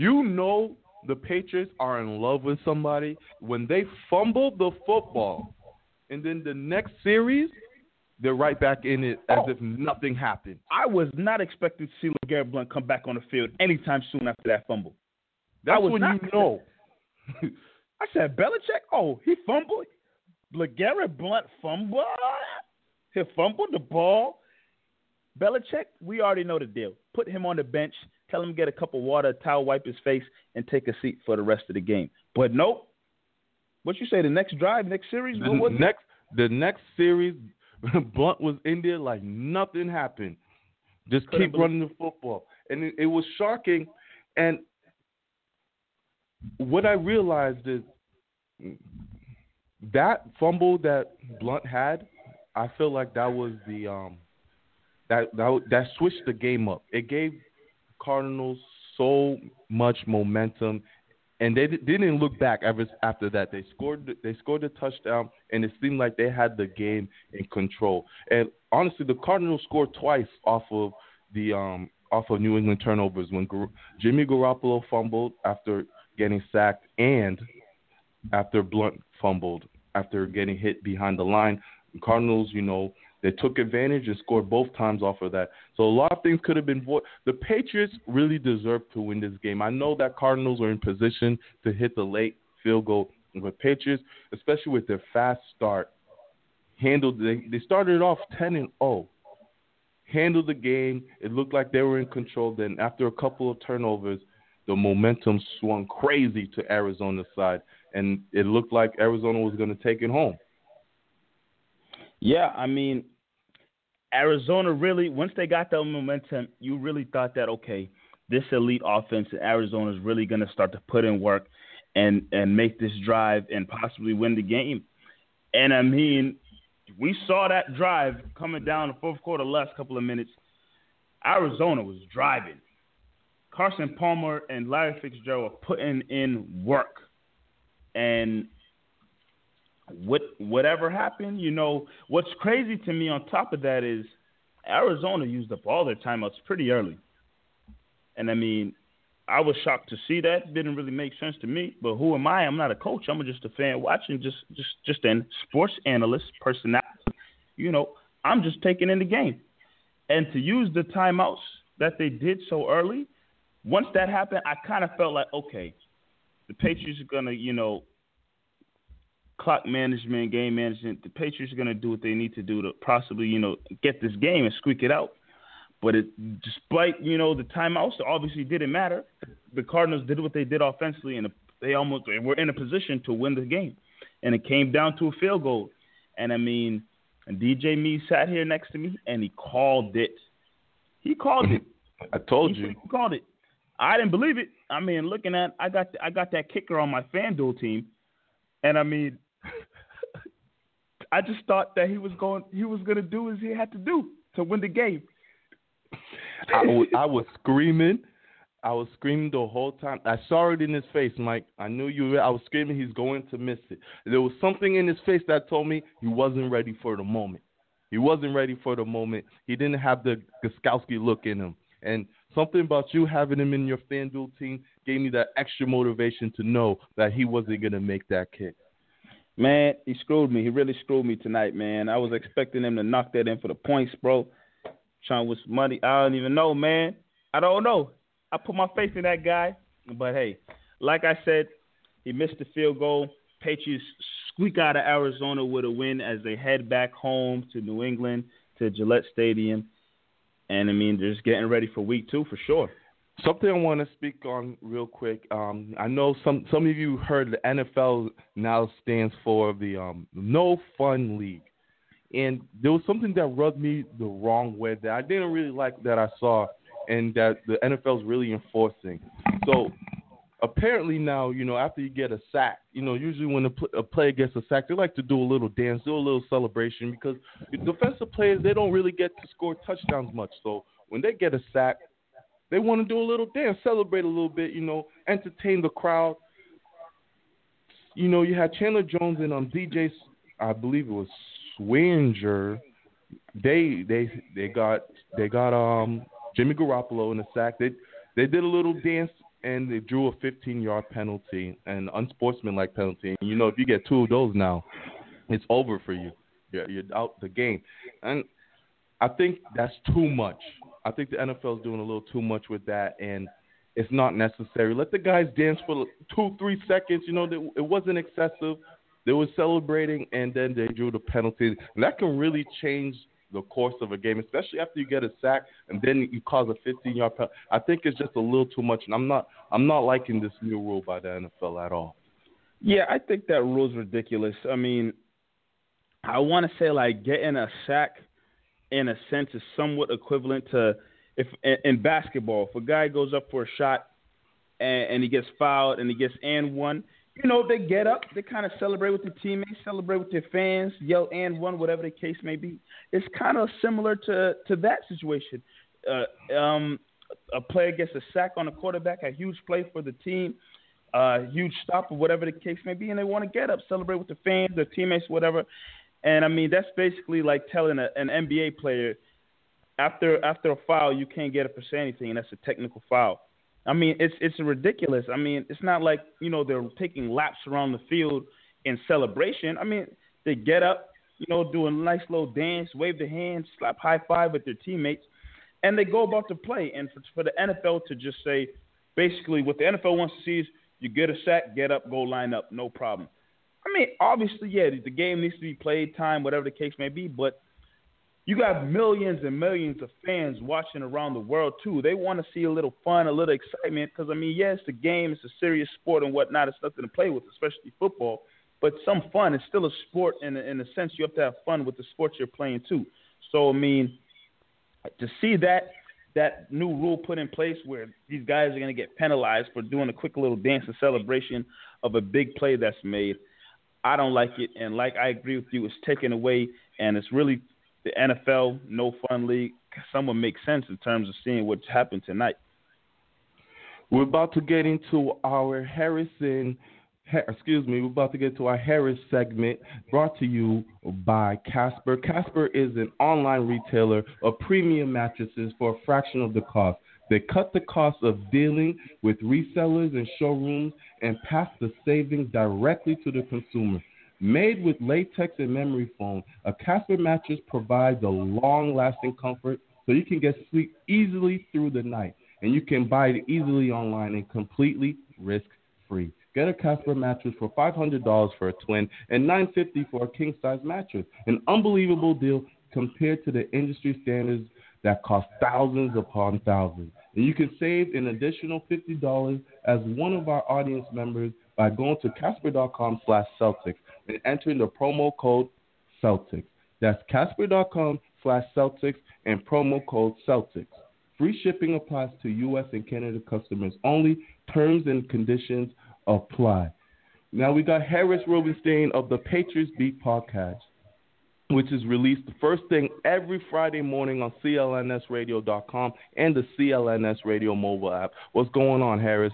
The Patriots are in love with somebody when they fumble the football, and then the next series, they're right back in it as if nothing happened. I was not expecting to see LeGarrette Blount come back on the field anytime soon after that fumble. That's when you know. I said, Belichick, he fumbled? LeGarrette Blount fumbled? He fumbled the ball? Belichick, we already know the deal. Put him on the bench, tell him to get a cup of water, a towel, wipe his face, and take a seat for the rest of the game. But nope. What you say, the next drive, next series? The next series, Blount was in there like nothing happened. Just keep running the football. And it was shocking. And what I realized is that fumble that Blount had, I feel like that was the that switched the game up. It gave Cardinals so much momentum, and they didn't look back ever after that. They scored the touchdown, and it seemed like they had the game in control. And honestly, the Cardinals scored twice off of New England turnovers when Jimmy Garoppolo fumbled after getting sacked and after Blount fumbled after getting hit behind the line. The Cardinals, they took advantage and scored both times off of that. So a lot of things could have been – the Patriots really deserve to win this game. I know that Cardinals are in position to hit the late field goal. But Patriots, especially with their fast start, they started off 10-0. Handled the game. It looked like they were in control. Then after a couple of turnovers, the momentum swung crazy to Arizona's side. And it looked like Arizona was going to take it home. Yeah, I mean, Arizona really, once they got that momentum, you really thought that, okay, this elite offense in Arizona is really going to start to put in work and make this drive and possibly win the game. And, I mean, we saw that drive coming down the fourth quarter, last couple of minutes. Arizona was driving. Carson Palmer and Larry Fitzgerald were putting in work. And whatever happened, what's crazy to me on top of that is Arizona used up all their timeouts pretty early. And, I mean, I was shocked to see that. Didn't really make sense to me. But who am I? I'm not a coach. I'm just a fan watching, just a sports analyst, personality. I'm just taking in the game. And to use the timeouts that they did so early, once that happened, I kind of felt like, okay, the Patriots are going to, clock management, game management. The Patriots are going to do what they need to do to possibly, get this game and squeak it out. But despite, the timeouts, it obviously didn't matter. The Cardinals did what they did offensively, and they were in a position to win the game. And it came down to a field goal. And, I mean, And DJ Me sat here next to me, and he called it. He called it. I told you. He called it. I didn't believe it. I mean, looking at, I got that kicker on my FanDuel team, and I mean, I just thought that he was going to do as he had to do to win the game. I was screaming. I was screaming the whole time. I saw it in his face, Mike. I knew you were. I was screaming he's going to miss it. There was something in his face that told me he wasn't ready for the moment. He wasn't ready for the moment. He didn't have the Gostkowski look in him. And something about you having him in your FanDuel team gave me that extra motivation to know that he wasn't going to make that kick. Man, he screwed me. He really screwed me tonight, man. I was expecting him to knock that in for the points, bro. Trying to win some money. I don't even know, man. I don't know. I put my faith in that guy. But, hey, like I said, he missed the field goal. Patriots squeak out of Arizona with a win as they head back home to New England, to Gillette Stadium. And, I mean, they're just getting ready for week 2 for sure. Something I want to speak on real quick. I know some of you heard the NFL now stands for the No Fun League. And there was something that rubbed me the wrong way that I didn't really like that I saw and that the NFL is really enforcing. So apparently now, after you get a sack, usually when a player gets a sack, they like to do a little dance, do a little celebration because defensive players, they don't really get to score touchdowns much. So when they get a sack, they want to do a little dance, celebrate a little bit, entertain the crowd. You had Chandler Jones and DJ, I believe it was Swinger. They got Jimmy Garoppolo in the sack. They did a little dance and they drew a 15-yard penalty, an unsportsmanlike penalty. And if you get 2 of those now, it's over for you. You're out the game. And I think that's too much. I think the NFL is doing a little too much with that, and it's not necessary. Let the guys dance for 2-3 seconds. It wasn't excessive. They were celebrating, and then they drew the penalty. And that can really change the course of a game, especially after you get a sack and then you cause a 15-yard penalty. I think it's just a little too much, and I'm not liking this new rule by the NFL at all. Yeah, I think that rule is ridiculous. I mean, I want to say like getting a sack in a sense is somewhat equivalent to if in basketball, if a guy goes up for a shot and he gets fouled and he gets and one, they get up, they kind of celebrate with their teammates, celebrate with their fans, yell and one, whatever the case may be. It's kind of similar to that situation. A player gets a sack on a quarterback, a huge play for the team, huge stop or whatever the case may be, and they want to get up, celebrate with the fans, their teammates, whatever. And, I mean, that's basically like telling an NBA player after a foul you can't get up for saying anything, and that's a technical foul. I mean, it's ridiculous. I mean, it's not like, they're taking laps around the field in celebration. I mean, they get up, do a nice little dance, wave their hands, slap high five with their teammates, and they go about to play. And for the NFL to just say, basically what the NFL wants to see is you get a sack, get up, go line up, no problem. I mean, obviously, yeah, the game needs to be played, time, whatever the case may be, but you got millions and millions of fans watching around the world, too. They want to see a little fun, a little excitement, because, I mean, yeah, it's a game, it's a serious sport and whatnot. It's nothing to play with, especially football, but some fun. It's still a sport in a sense. You have to have fun with the sport you're playing, too. So, I mean, to see that new rule put in place where these guys are going to get penalized for doing a quick little dance and celebration of a big play that's made, I don't like it, and like I agree with you, it's taken away, and it's really the NFL No Fun League. Somewhat makes sense in terms of seeing what's happened tonight. We're about to get into our Harris segment brought to you by Casper. Casper is an online retailer of premium mattresses for a fraction of the cost. They cut the cost of dealing with resellers and showrooms and pass the savings directly to the consumer. Made with latex and memory foam, a Casper mattress provides a long-lasting comfort so you can get sleep easily through the night. And you can buy it easily online and completely risk-free. Get a Casper mattress for $500 for a twin and $950 for a king-size mattress. An unbelievable deal compared to the industry standards that cost thousands upon thousands. And you can save an additional $50 as one of our audience members by going to Casper.com/Celtics and entering the promo code Celtics. That's Casper.com/Celtics and promo code Celtics. Free shipping applies to U.S. and Canada customers only. Terms and conditions apply. Now we got Harris Rubenstein of the Patriots Beat podcast, which is released the first thing every Friday morning on CLNSradio.com and the CLNS Radio mobile app. What's going on, Harris?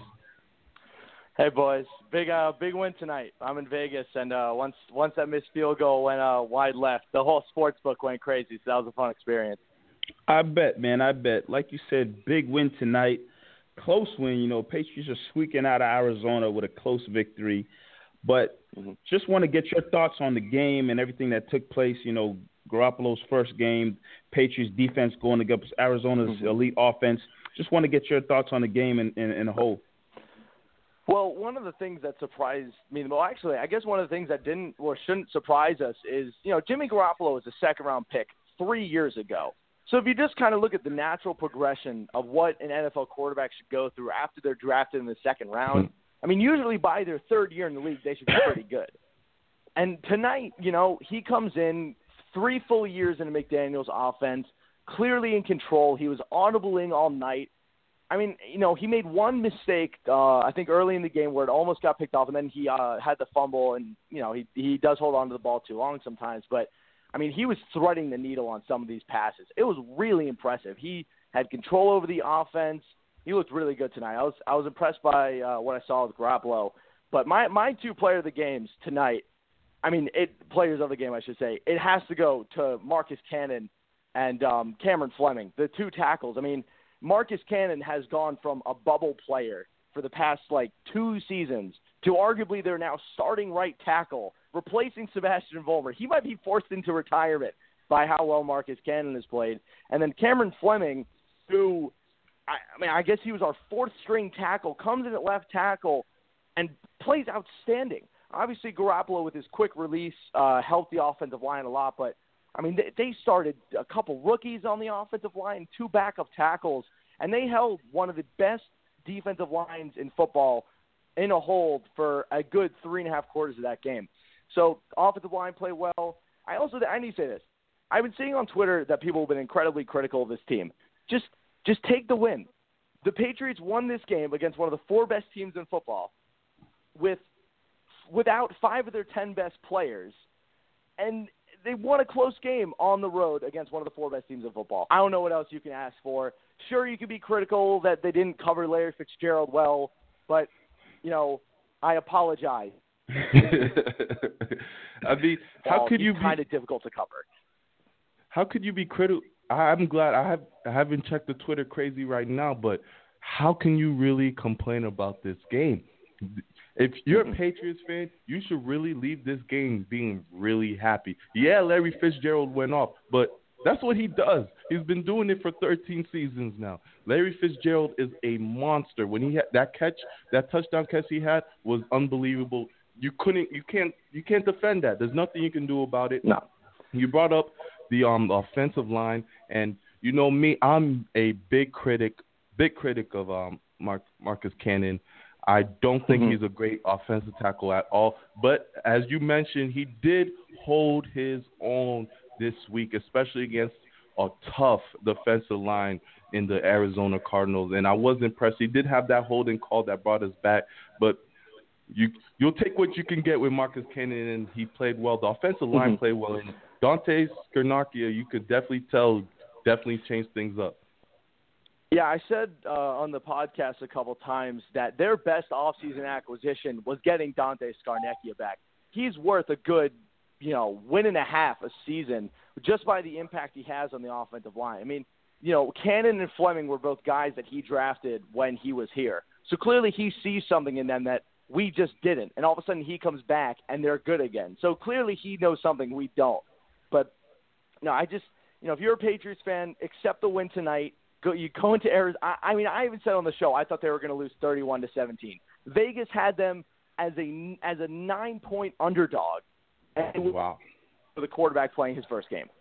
Hey, boys. Big win tonight. I'm in Vegas, and once that missed field goal went wide left, the whole sports book went crazy, so that was a fun experience. I bet, man. I bet. Like you said, big win tonight. Close win. You know, Patriots are squeaking out of Arizona with a close victory. But just want to get your thoughts on the game and everything that took place. You know, Garoppolo's first game, Patriots defense going against Arizona's elite offense. Just want to get your thoughts on the game in a whole. Well, one of the things that surprised me, well, actually, I guess one of the things that didn't or shouldn't surprise us is, you know, Jimmy Garoppolo was a second-round pick 3 years ago. So if you just kind of look at the natural progression of what an NFL quarterback should go through after they're drafted in the second round, I mean, usually by their third year in the league, they should be pretty good. And tonight, you know, he comes in 3 full years in McDaniel's offense, clearly in control. He was audibling all night. I mean, you know, he made one mistake, I think, early in the game where it almost got picked off, and then he had the fumble, and, you know, he does hold on to the ball too long sometimes. But, I mean, he was threading the needle on some of these passes. It was really impressive. He had control over the offense. He looked really good tonight. I was impressed by what I saw with Garoppolo. But my 2 player of the games tonight, I mean, players of the game, I should say, it has to go to Marcus Cannon and Cameron Fleming, the 2 tackles. I mean, Marcus Cannon has gone from a bubble player for the past, 2 seasons to arguably their now starting right tackle, replacing Sebastian Vollmer. He might be forced into retirement by how well Marcus Cannon has played. And then Cameron Fleming, who, I guess he was our 4th-string tackle, comes in at left tackle and plays outstanding. Obviously, Garoppolo, with his quick release, helped the offensive line a lot. But, I mean, they started a couple rookies on the offensive line, 2 backup tackles, and they held one of the best defensive lines in football in a hold for a good 3.5 quarters of that game. So, offensive line played well. I need to say this. I've been seeing on Twitter that people have been incredibly critical of this team. Just take the win. The Patriots won this game against one of the 4 best teams in football without 5 of their 10 best players, and they won a close game on the road against one of the 4 best teams in football. I don't know what else you can ask for. Sure, you could be critical that they didn't cover Larry Fitzgerald well, but, you know, I apologize. I mean, how could you be kind of difficult to cover? How could you be critical? I'm glad I haven't checked the Twitter crazy right now, but how can you really complain about this game? If you're a Patriots fan, you should really leave this game being really happy. Yeah, Larry Fitzgerald went off, but that's what he does. He's been doing it for 13 seasons now. Larry Fitzgerald is a monster. When he had that touchdown catch he had was unbelievable. You can't defend that. There's nothing you can do about it. No. You brought up the offensive line, and you know me, I'm a big critic of Marcus Cannon. I don't think he's a great offensive tackle at all. But as you mentioned, he did hold his own this week, especially against a tough defensive line in the Arizona Cardinals. And I was impressed. He did have that holding call that brought us back. But you'll take what you can get with Marcus Cannon, and he played well. The offensive line played well. And Dante Scarnecchia, you could definitely changed things up. Yeah, I said on the podcast a couple times that their best offseason acquisition was getting Dante Scarnecchia back. He's worth a good, win and a half a season just by the impact he has on the offensive line. I mean, Cannon and Fleming were both guys that he drafted when he was here. So clearly he sees something in them that we just didn't. And all of a sudden he comes back and they're good again. So clearly he knows something we don't. But, if you're a Patriots fan, accept the win tonight. You go into Arizona. I even said on the show I thought they were going to lose 31-17. Vegas had them as a 9-point underdog. And wow. For the quarterback playing his first game.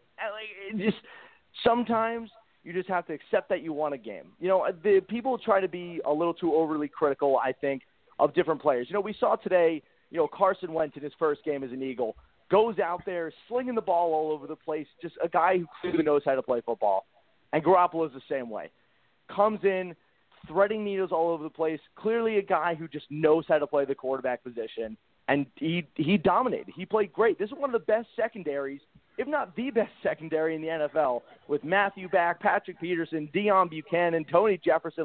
Sometimes you just have to accept that you won a game. The people try to be a little too overly critical, I think, of different players. We saw today, Carson Wentz in his first game as an Eagle goes out there slinging the ball all over the place, just a guy who clearly knows how to play football. And Garoppolo's the same way. Comes in, threading needles all over the place, clearly a guy who just knows how to play the quarterback position, and he dominated. He played great. This is one of the best secondaries, if not the best secondary in the NFL, with Matthew Back, Patrick Peterson, Deion Buchanan, Tony Jefferson,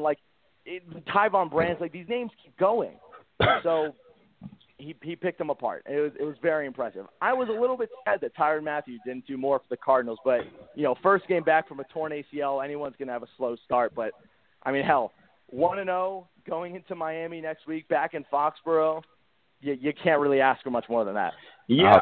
Tyvon Brands, these names keep going. So he picked them apart. It was very impressive. I was a little bit sad that Tyrann Mathieu didn't do more for the Cardinals, but, first game back from a torn ACL, anyone's going to have a slow start. But, hell, 1-0 going into Miami next week, back in Foxborough, you can't really ask for much more than that. Yeah,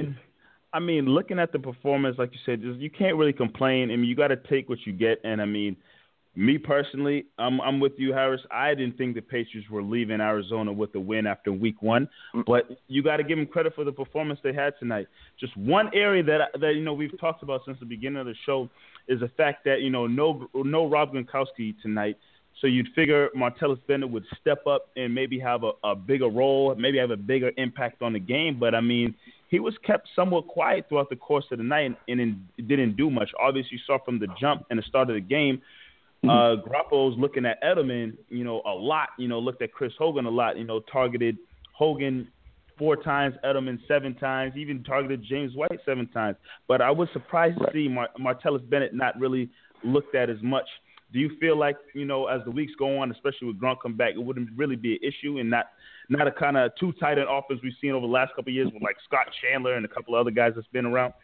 I mean, looking at the performance, like you said, you can't really complain. You got to take what you get. And, me personally, I'm with you, Harris. I didn't think the Patriots were leaving Arizona with a win after week 1, but you got to give them credit for the performance they had tonight. Just one area that we've talked about since the beginning of the show is the fact that, no Rob Gronkowski tonight. So you'd figure Martellus Bennett would step up and maybe have a bigger role, maybe have a bigger impact on the game. But, he was kept somewhat quiet throughout the course of the night and didn't do much. Obviously, you saw from the jump and the start of the game, Garoppolo's looking at Edelman, a lot, looked at Chris Hogan a lot, targeted Hogan 4 times, Edelman 7 times, even targeted James White 7 times. But I was surprised to see Martellus Bennett not really looked at as much. Do you feel like, as the weeks go on, especially with Gronk come back, it wouldn't really be an issue and not a kind of 2 tight end offense we've seen over the last couple of years with Scott Chandler and a couple of other guys that's been around?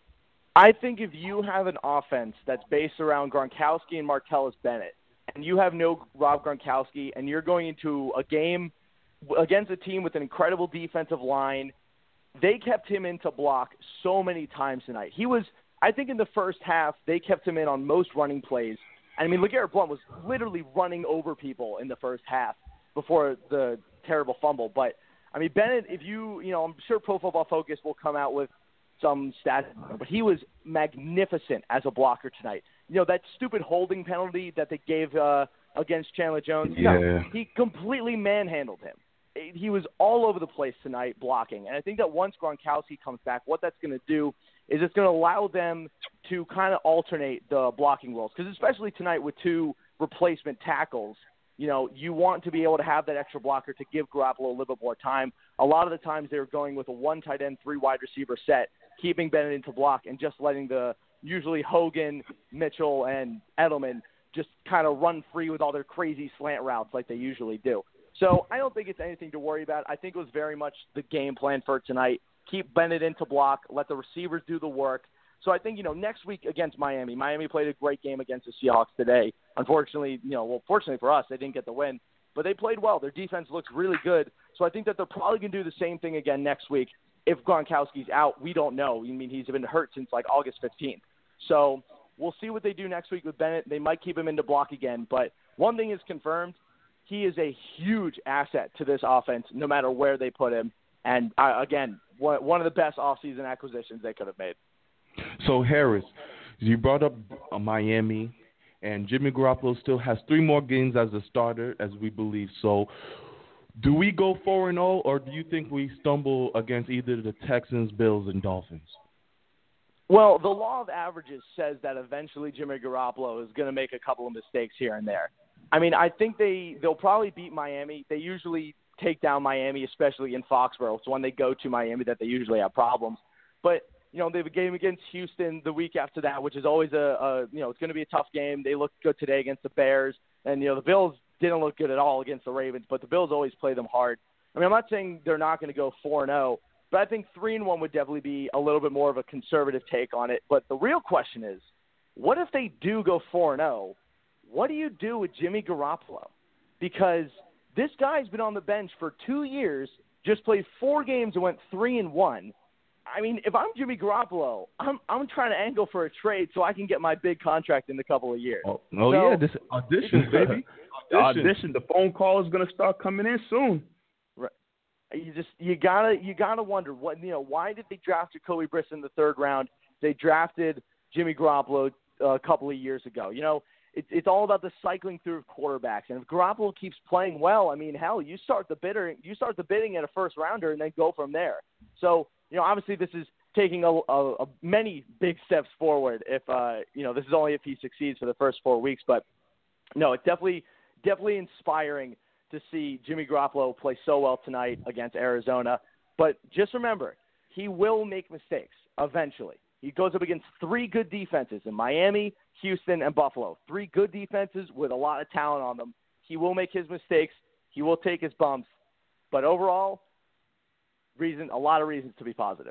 I think if you have an offense that's based around Gronkowski and Martellus Bennett, and you have no Rob Gronkowski, and you're going into a game against a team with an incredible defensive line, they kept him in to block so many times tonight. I think in the first half, they kept him in on most running plays. LeGarrette Blount was literally running over people in the first half before the terrible fumble. But, Bennett, I'm sure Pro Football Focus will come out with some stats, but he was magnificent as a blocker tonight. That stupid holding penalty that they gave against Chandler Jones, he completely manhandled him. He was all over the place tonight blocking. And I think that once Gronkowski comes back, what that's going to do is it's going to allow them to kind of alternate the blocking roles. Because especially tonight with 2 replacement tackles, you want to be able to have that extra blocker to give Garoppolo a little bit more time. A lot of the times they were going with a 1 tight end, 3 wide receiver set, keeping Bennett into block and just letting usually Hogan, Mitchell, and Edelman just kind of run free with all their crazy slant routes like they usually do. So I don't think it's anything to worry about. I think it was very much the game plan for tonight. Keep Bennett into block, let the receivers do the work. So I think, next week against Miami played a great game against the Seahawks today. Unfortunately, fortunately for us, they didn't get the win. But they played well. Their defense looks really good. So I think that they're probably going to do the same thing again next week. If Gronkowski's out, we don't know. He's been hurt since August 15th. So we'll see what they do next week with Bennett. They might keep him into block again. But one thing is confirmed. He is a huge asset to this offense no matter where they put him. And, again, one of the best offseason acquisitions they could have made. So, Harris, you brought up Miami, and Jimmy Garoppolo still has 3 more games as a starter, as we believe. So, do we go 4-0, or do you think we stumble against either the Texans, Bills, and Dolphins? Well, the law of averages says that eventually Jimmy Garoppolo is going to make a couple of mistakes here and there. I think they'll probably beat Miami. They usually take down Miami, especially in Foxborough. It's when they go to Miami that they usually have problems. But, they have a game against Houston the week after that, which is always it's going to be a tough game. They looked good today against the Bears. And, the Bills didn't look good at all against the Ravens, but the Bills always play them hard. I'm not saying they're not going to go 4-0, but I think 3-1 would definitely be a little bit more of a conservative take on it. But the real question is, what if they do go 4-0? What do you do with Jimmy Garoppolo? Because this guy's been on the bench for 2 years, just played 4 games and went 3-1. If I'm Jimmy Garoppolo, I'm trying to angle for a trade so I can get my big contract in a couple of years. This audition, baby. Audition. The phone call is going to start coming in soon. Right. You gotta wonder why did they draft Jacoby Brissett in the 3rd round? They drafted Jimmy Garoppolo a couple of years ago. It's all about the cycling through of quarterbacks. And if Garoppolo keeps playing well, hell, you start the bidding at a 1st rounder and then go from there. So obviously this is taking a many big steps forward if, this is only if he succeeds for the first 4 weeks. But, no, it's definitely inspiring to see Jimmy Garoppolo play so well tonight against Arizona. But just remember, he will make mistakes eventually. He goes up against 3 good defenses in Miami, Houston, and Buffalo. 3 good defenses with a lot of talent on them. He will make his mistakes. He will take his bumps. But overall, a lot of reasons to be positive.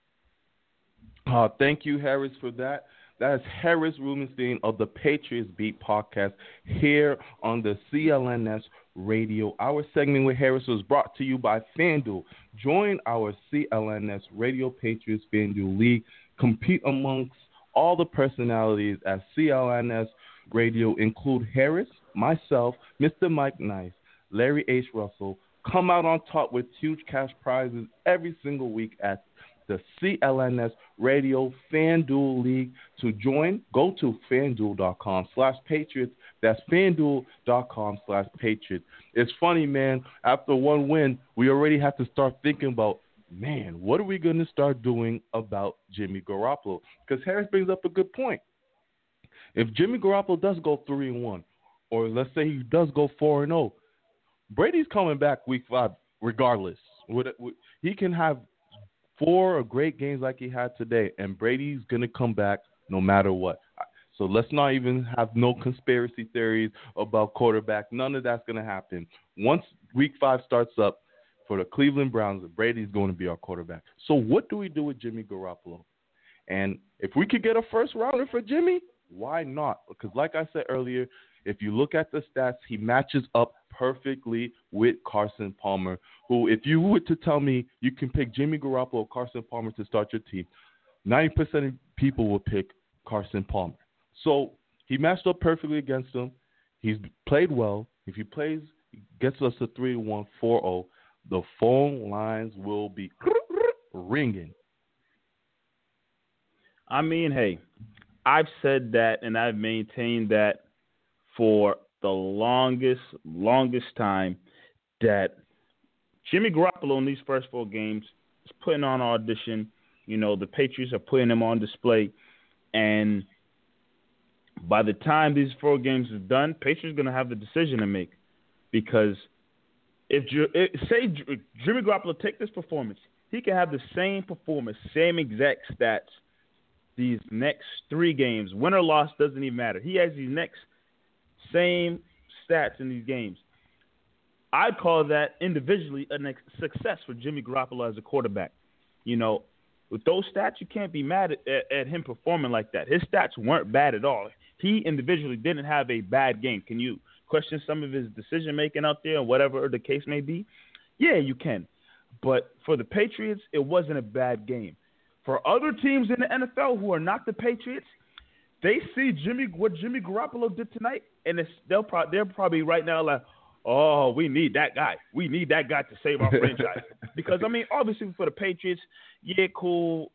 Thank you, Harris, for that. That is Harris Rubenstein of the Patriots Beat podcast here on the CLNS Radio. Our segment with Harris was brought to you by FanDuel. Join our CLNS Radio Patriots FanDuel League. Compete amongst all the personalities at CLNS Radio, include Harris, myself, Mr. Mike Nice, Larry H. Russell. Come out on top with huge cash prizes every single week at the CLNS Radio FanDuel League. To join, go to FanDuel.com/Patriots. That's FanDuel.com/Patriots. It's funny, man. After one win, we already have to start thinking about, man, what are we going to start doing about Jimmy Garoppolo? Because Harris brings up a good point. If Jimmy Garoppolo does go 3-1, or let's say he does go 4-0, Brady's coming back week 5 regardless. He can have 4 great games like he had today, and Brady's going to come back no matter what. So let's not even have no conspiracy theories about quarterback. None of that's going to happen. Once week 5 starts up for the Cleveland Browns, Brady's going to be our quarterback. So what do we do with Jimmy Garoppolo? And if we could get a first rounder for Jimmy, why not? Because like I said earlier, if you look at the stats, he matches up perfectly with Carson Palmer, who, if you were to tell me you can pick Jimmy Garoppolo or Carson Palmer to start your team, 90% of people will pick Carson Palmer. So he matched up perfectly against him. He's played well. If he gets us a 3-1, 4-0, the phone lines will be ringing. I mean, hey, I've said that and I've maintained that for the longest time, that Jimmy Garoppolo in these first 4 games is putting on audition. The Patriots are putting him on display. And by the time these 4 games are done, Patriots are going to have the decision to make. Because say Jimmy Garoppolo take this performance, he can have the same performance, same exact stats these next 3 games. Win or loss doesn't even matter. He has these next same stats in these games. I'd call that individually a success for Jimmy Garoppolo as a quarterback. With those stats, you can't be mad at him performing like that. His stats weren't bad at all. He individually didn't have a bad game. Can you question some of his decision-making out there, whatever the case may be? Yeah, you can. But for the Patriots, it wasn't a bad game. For other teams in the NFL who are not the Patriots, they see what Jimmy Garoppolo did tonight, and they're probably right now like, oh, we need that guy. We need that guy to save our franchise. Because, obviously for the Patriots, yeah, cool,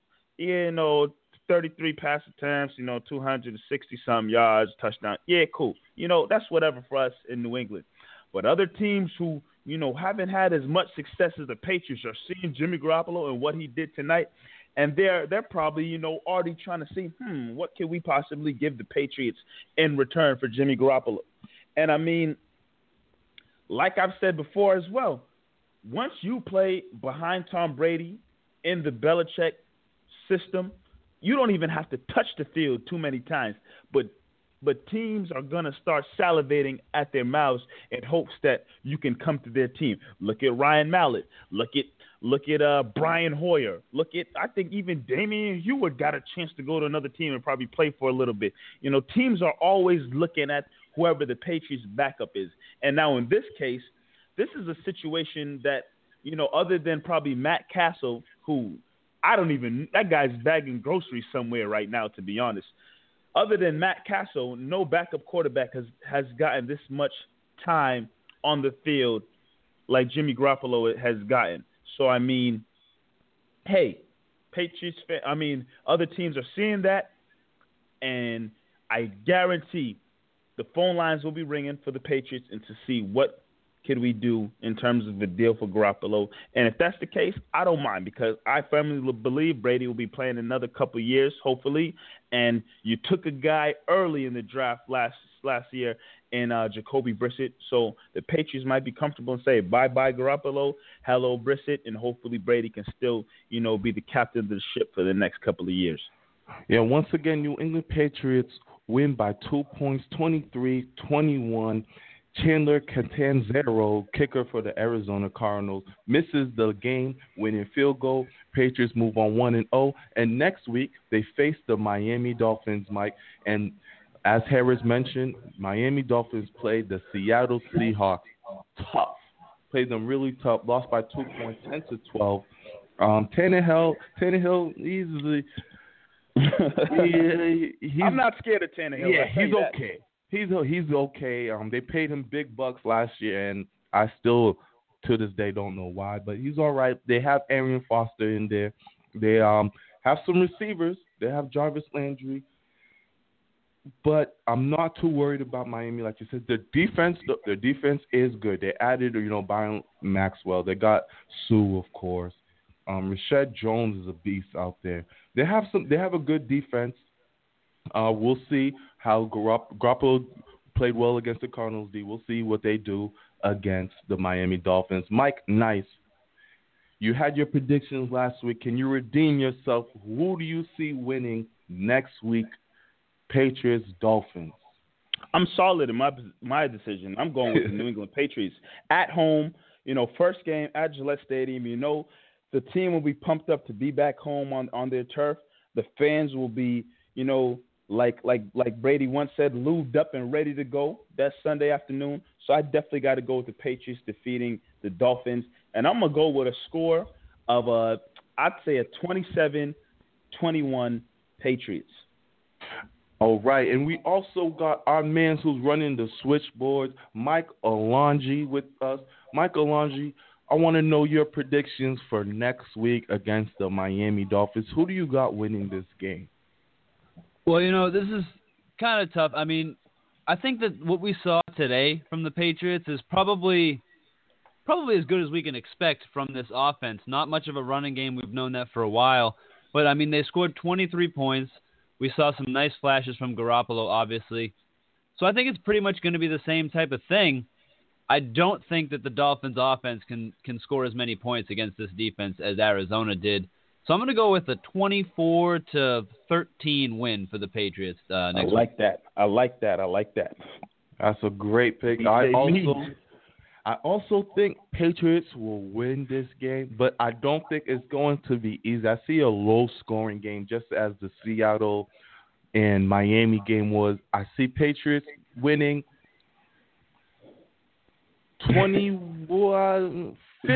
33 pass attempts, 260-some yards, touchdown. Yeah, cool. That's whatever for us in New England. But other teams who, haven't had as much success as the Patriots are seeing Jimmy Garoppolo and what he did tonight, and they're probably, already trying to see, what can we possibly give the Patriots in return for Jimmy Garoppolo? And like I've said before as well, once you play behind Tom Brady in the Belichick system, you don't even have to touch the field too many times. But teams are going to start salivating at their mouths in hopes that you can come to their team. Look at Ryan Mallett. Look at Brian Hoyer. I think even Damian Heward got a chance to go to another team and probably play for a little bit. Teams are always looking at whoever the Patriots' backup is. And now in this case, this is a situation that, other than probably Matt Castle, who that guy's bagging groceries somewhere right now, to be honest. Other than Matt Castle, no backup quarterback has gotten this much time on the field like Jimmy Garoppolo has gotten. So, hey, Patriots other teams are seeing that, and I guarantee the phone lines will be ringing for the Patriots and to see what can we do in terms of the deal for Garoppolo? And if that's the case, I don't mind because I firmly believe Brady will be playing another couple years, hopefully. And you took a guy early in the draft last year in Jacoby Brissett. So the Patriots might be comfortable and say bye-bye Garoppolo, hello Brissett, and hopefully Brady can still, be the captain of the ship for the next couple of years. Yeah, once again, New England Patriots win by 2 points, 23-21. Chandler Catanzaro, kicker for the Arizona Cardinals, misses the game-winning field goal. Patriots move on 1-0. And next week, they face the Miami Dolphins, Mike. And as Harris mentioned, Miami Dolphins played the Seattle Seahawks tough. Played them really tough. Lost by 2 points, 10-12. Tannehill easily. I'm not scared of Tannehill. Yeah, he's okay. He's okay. They paid him big bucks last year, and I still, to this day, don't know why. But he's all right. They have Arian Foster in there. They have some receivers. They have Jarvis Landry. But I'm not too worried about Miami. Like you said, their defense is good. They added, Byron Maxwell. They got Sue, of course. Rashad Jones is a beast out there. They have a good defense. We'll see how Garoppolo played well against the Cardinals D. We'll see what they do against the Miami Dolphins. Mike Nice, you had your predictions last week. Can you redeem yourself? Who do you see winning next week? Patriots, Dolphins. I'm solid in my decision. I'm going with the New England Patriots at home. First game at Gillette Stadium. The team will be pumped up to be back home on their turf. The fans will be, like Brady once said, lubed up and ready to go. That's Sunday afternoon. So I definitely got to go with the Patriots defeating the Dolphins. And I'm going to go with a score of, I'd say a 27-21 Patriots. All right, and we also got our man who's running the switchboards, Mike Alonji, with us. Mike Alonji, I want to know your predictions for next week against the Miami Dolphins. Who do you got winning this game? Well, this is kind of tough. I mean, I think that what we saw today from the Patriots is probably as good as we can expect from this offense. Not much of a running game. We've known that for a while. But, I mean, they scored 23 points. We saw some nice flashes from Garoppolo, obviously. So I think it's pretty much going to be the same type of thing. I don't think that the Dolphins' offense can score as many points against this defense as Arizona did. So I'm going to go with a 24-13 win for the Patriots next week. I like that. That's a great pick. I also think Patriots will win this game, but I don't think it's going to be easy. I see a low-scoring game, just as the Seattle and Miami game was. I see Patriots winning 15-12.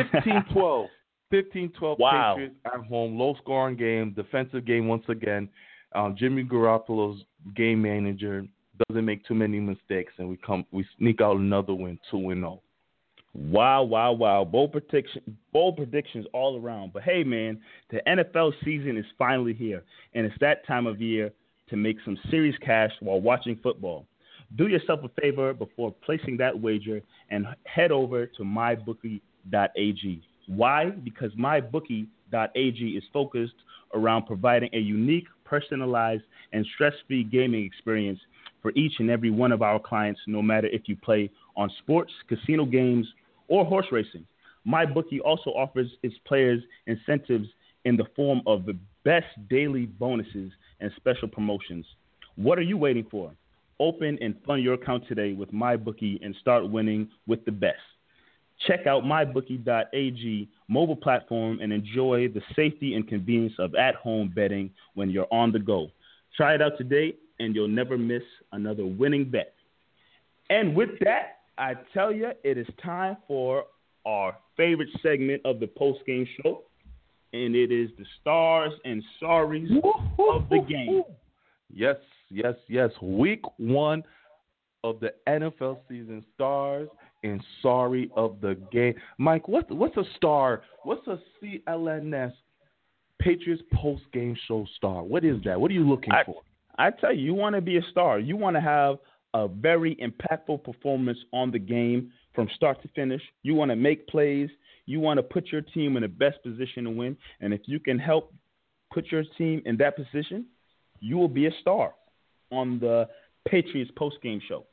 15-12 Wow. Patriots at home. Low-scoring game, defensive game once again. Jimmy Garoppolo's game manager doesn't make too many mistakes, and we sneak out another win, 2-0. Wow. Bold predictions all around. But, hey, man, the NFL season is finally here, and it's that time of year to make some serious cash while watching football. Do yourself a favor before placing that wager and head over to mybookie.ag. Why? Because mybookie.ag is focused around providing a unique, personalized, and stress-free gaming experience for each and every one of our clients, no matter if you play on sports, casino games, or horse racing. MyBookie also offers its players incentives in the form of the best daily bonuses and special promotions. What are you waiting for? Open and fund your account today with MyBookie and start winning with the best. Check out mybookie.ag mobile platform and enjoy the safety and convenience of at-home betting when you're on the go. Try it out today, and you'll never miss another winning bet. And with that, I tell you, it is time for our favorite segment of the post-game show, and it is the stars and sorries of the game. Yes. Week 1 of the NFL season, stars and sorry of the game. Mike, what's a star? What's a CLNS Patriots post-game show star? What is that? What are you looking for? I tell you, you want to be a star. You want to have a very impactful performance on the game. from start to finish. You want to make plays. You want to put your team in the best position to win. And if you can help put your team in that position, you will be a star on the Patriots postgame show.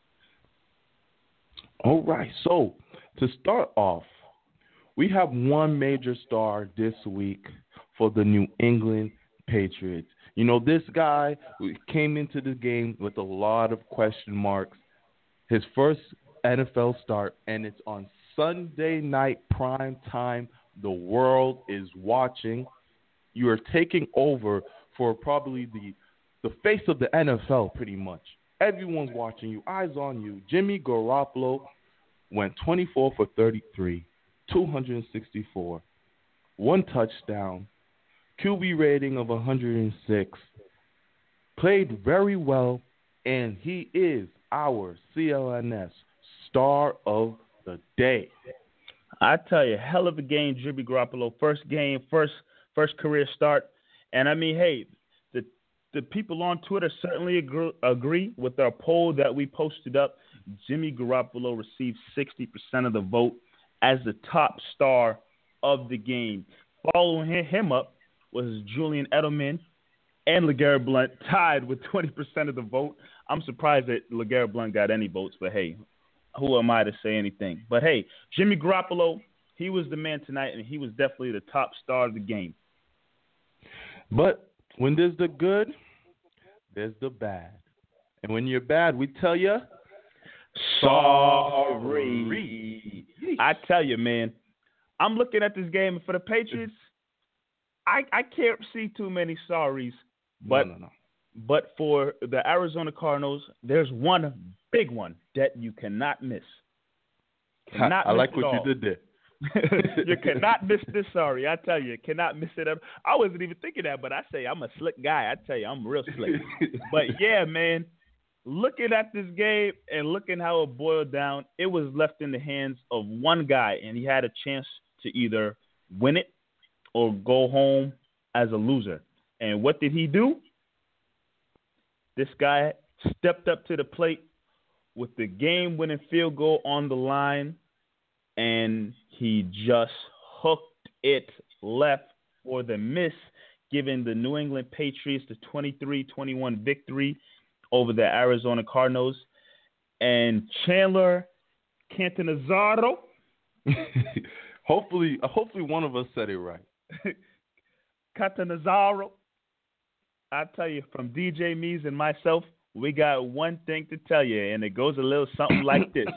All right. So to start off, we have one major star this week for the New England Patriots. You know, this guy came into the game with a lot of question marks. His first NFL start, and it's on Sunday night prime time. The world is watching. You are taking over for probably the face of the NFL pretty much. Everyone's watching you, eyes on you. Jimmy Garoppolo went 24 for 33, 264, one touchdown, QB rating of 106, played very well, and he is our CLNS star of the day. I tell you, hell of a game, Jimmy Garoppolo. First game, first career start. And, I mean, hey, the people on Twitter certainly agree with our poll that we posted up. Jimmy Garoppolo received 60% of the vote as the top star of the game. Following him up was Julian Edelman and LeGarrette Blount, tied with 20% of the vote. I'm surprised that LeGarrette Blount got any votes, but, hey, who am I to say anything? But, hey, Jimmy Garoppolo, he was the man tonight, and he was definitely the top star of the game. But when there's the good, there's the bad. And when you're bad, we tell you, sorry. I tell you, man, I'm looking at this game, and for the Patriots, I can't see too many sorries. But, no. But for the Arizona Cardinals, there's one big one that you cannot miss. I like what you did there. You cannot miss this, sorry. I tell you, cannot miss it. I wasn't even thinking that, but I say I'm a slick guy. I tell you, I'm real slick. But, yeah, man, looking at this game and looking how it boiled down, it was left in the hands of one guy, and he had a chance to either win it or go home as a loser. And what did he do? This guy stepped up to the plate with the game-winning field goal on the line, and he just hooked it left for the miss, giving the New England Patriots the 23-21 victory over the Arizona Cardinals. And Chandler Catanzaro. Hopefully one of us said it right. Catanzaro. I tell you, from DJ Mees and myself, we got one thing to tell you, and it goes a little something like this.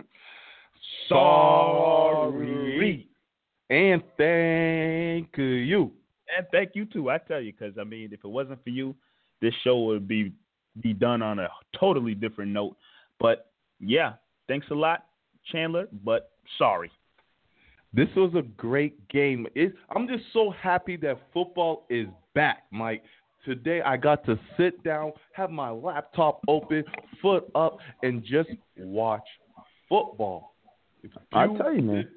Sorry. And thank you. And thank you, too. I tell you, because, I mean, if it wasn't for you, this show would be done on a totally different note. But, yeah, thanks a lot, Chandler, but sorry. This was a great game. I'm just so happy that football is back, Mike. Today I got to sit down, have my laptop open, foot up, and just watch football. I tell you, man,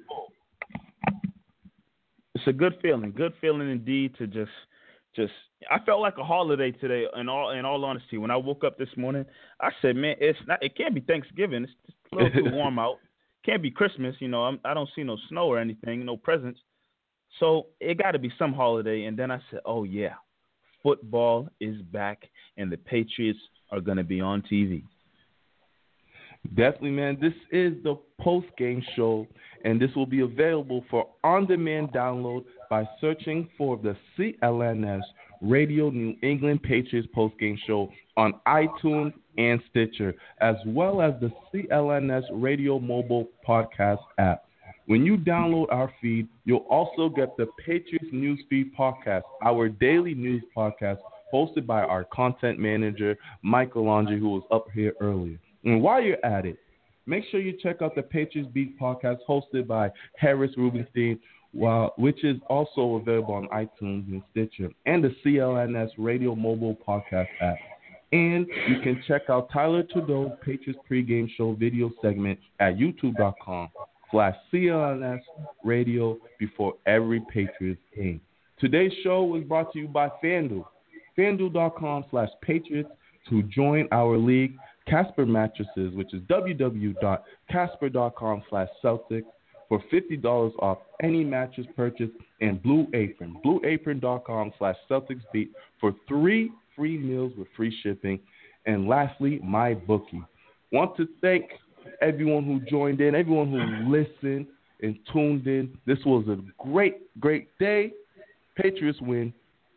it's a good feeling indeed to just. I felt like a holiday today. In all honesty, when I woke up this morning, I said, man, it can't be Thanksgiving. It's just a little too warm out. Can't be Christmas. You know, I don't see no snow or anything, no presents. So it got to be some holiday. And then I said, oh yeah. Football is back, and the Patriots are going to be on TV. Definitely, man. This is the post-game show, and this will be available for on-demand download by searching for the CLNS Radio New England Patriots post-game show on iTunes and Stitcher, as well as the CLNS Radio mobile podcast app. When you download our feed, you'll also get the Patriots Newsfeed podcast, our daily news podcast, hosted by our content manager, Michael Angie, who was up here earlier. And while you're at it, make sure you check out the Patriots Beat podcast hosted by Harris Rubenstein, which is also available on iTunes and Stitcher, and the CLNS Radio mobile podcast app. And you can check out Tyler Trudeau's Patriots pregame show video segment at youtube.com/CLNS Radio before every Patriots game. Today's show was brought to you by FanDuel. FanDuel.com/Patriots to join our league. Casper Mattresses, which is www.casper.com/Celtics for $50 off any mattress purchase, and Blue Apron, blueapron.com/CelticsBeat for 3 free meals with free shipping. And lastly, MyBookie. Want to thank everyone who joined in, everyone who listened and tuned in. This was a great, great day. Patriots win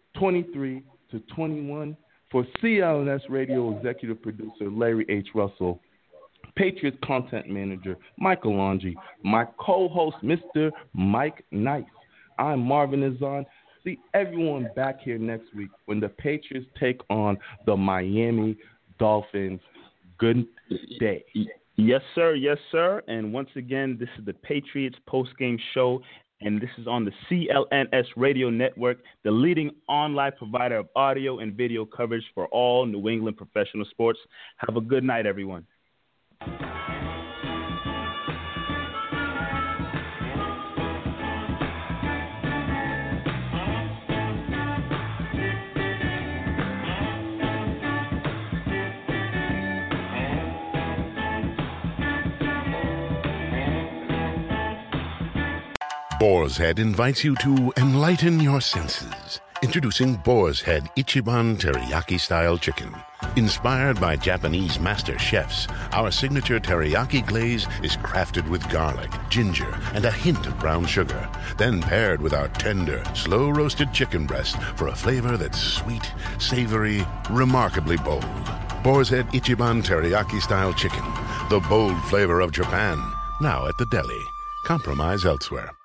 23-21. For CLNS Radio Executive Producer Larry H. Russell, Patriots Content Manager Michael Longi, my co-host Mr. Mike Nice, I'm Marvin Azan. See everyone back here next week when the Patriots take on the Miami Dolphins. Good day. Yes, sir. Yes, sir. And once again, this is the Patriots post-game show, and this is on the CLNS Radio Network, the leading online provider of audio and video coverage for all New England professional sports. Have a good night, everyone. Boar's Head invites you to enlighten your senses. Introducing Boar's Head Ichiban Teriyaki-style chicken. Inspired by Japanese master chefs, our signature teriyaki glaze is crafted with garlic, ginger, and a hint of brown sugar, then paired with our tender, slow-roasted chicken breast for a flavor that's sweet, savory, remarkably bold. Boar's Head Ichiban Teriyaki-style chicken, the bold flavor of Japan, now at the deli. Compromise elsewhere.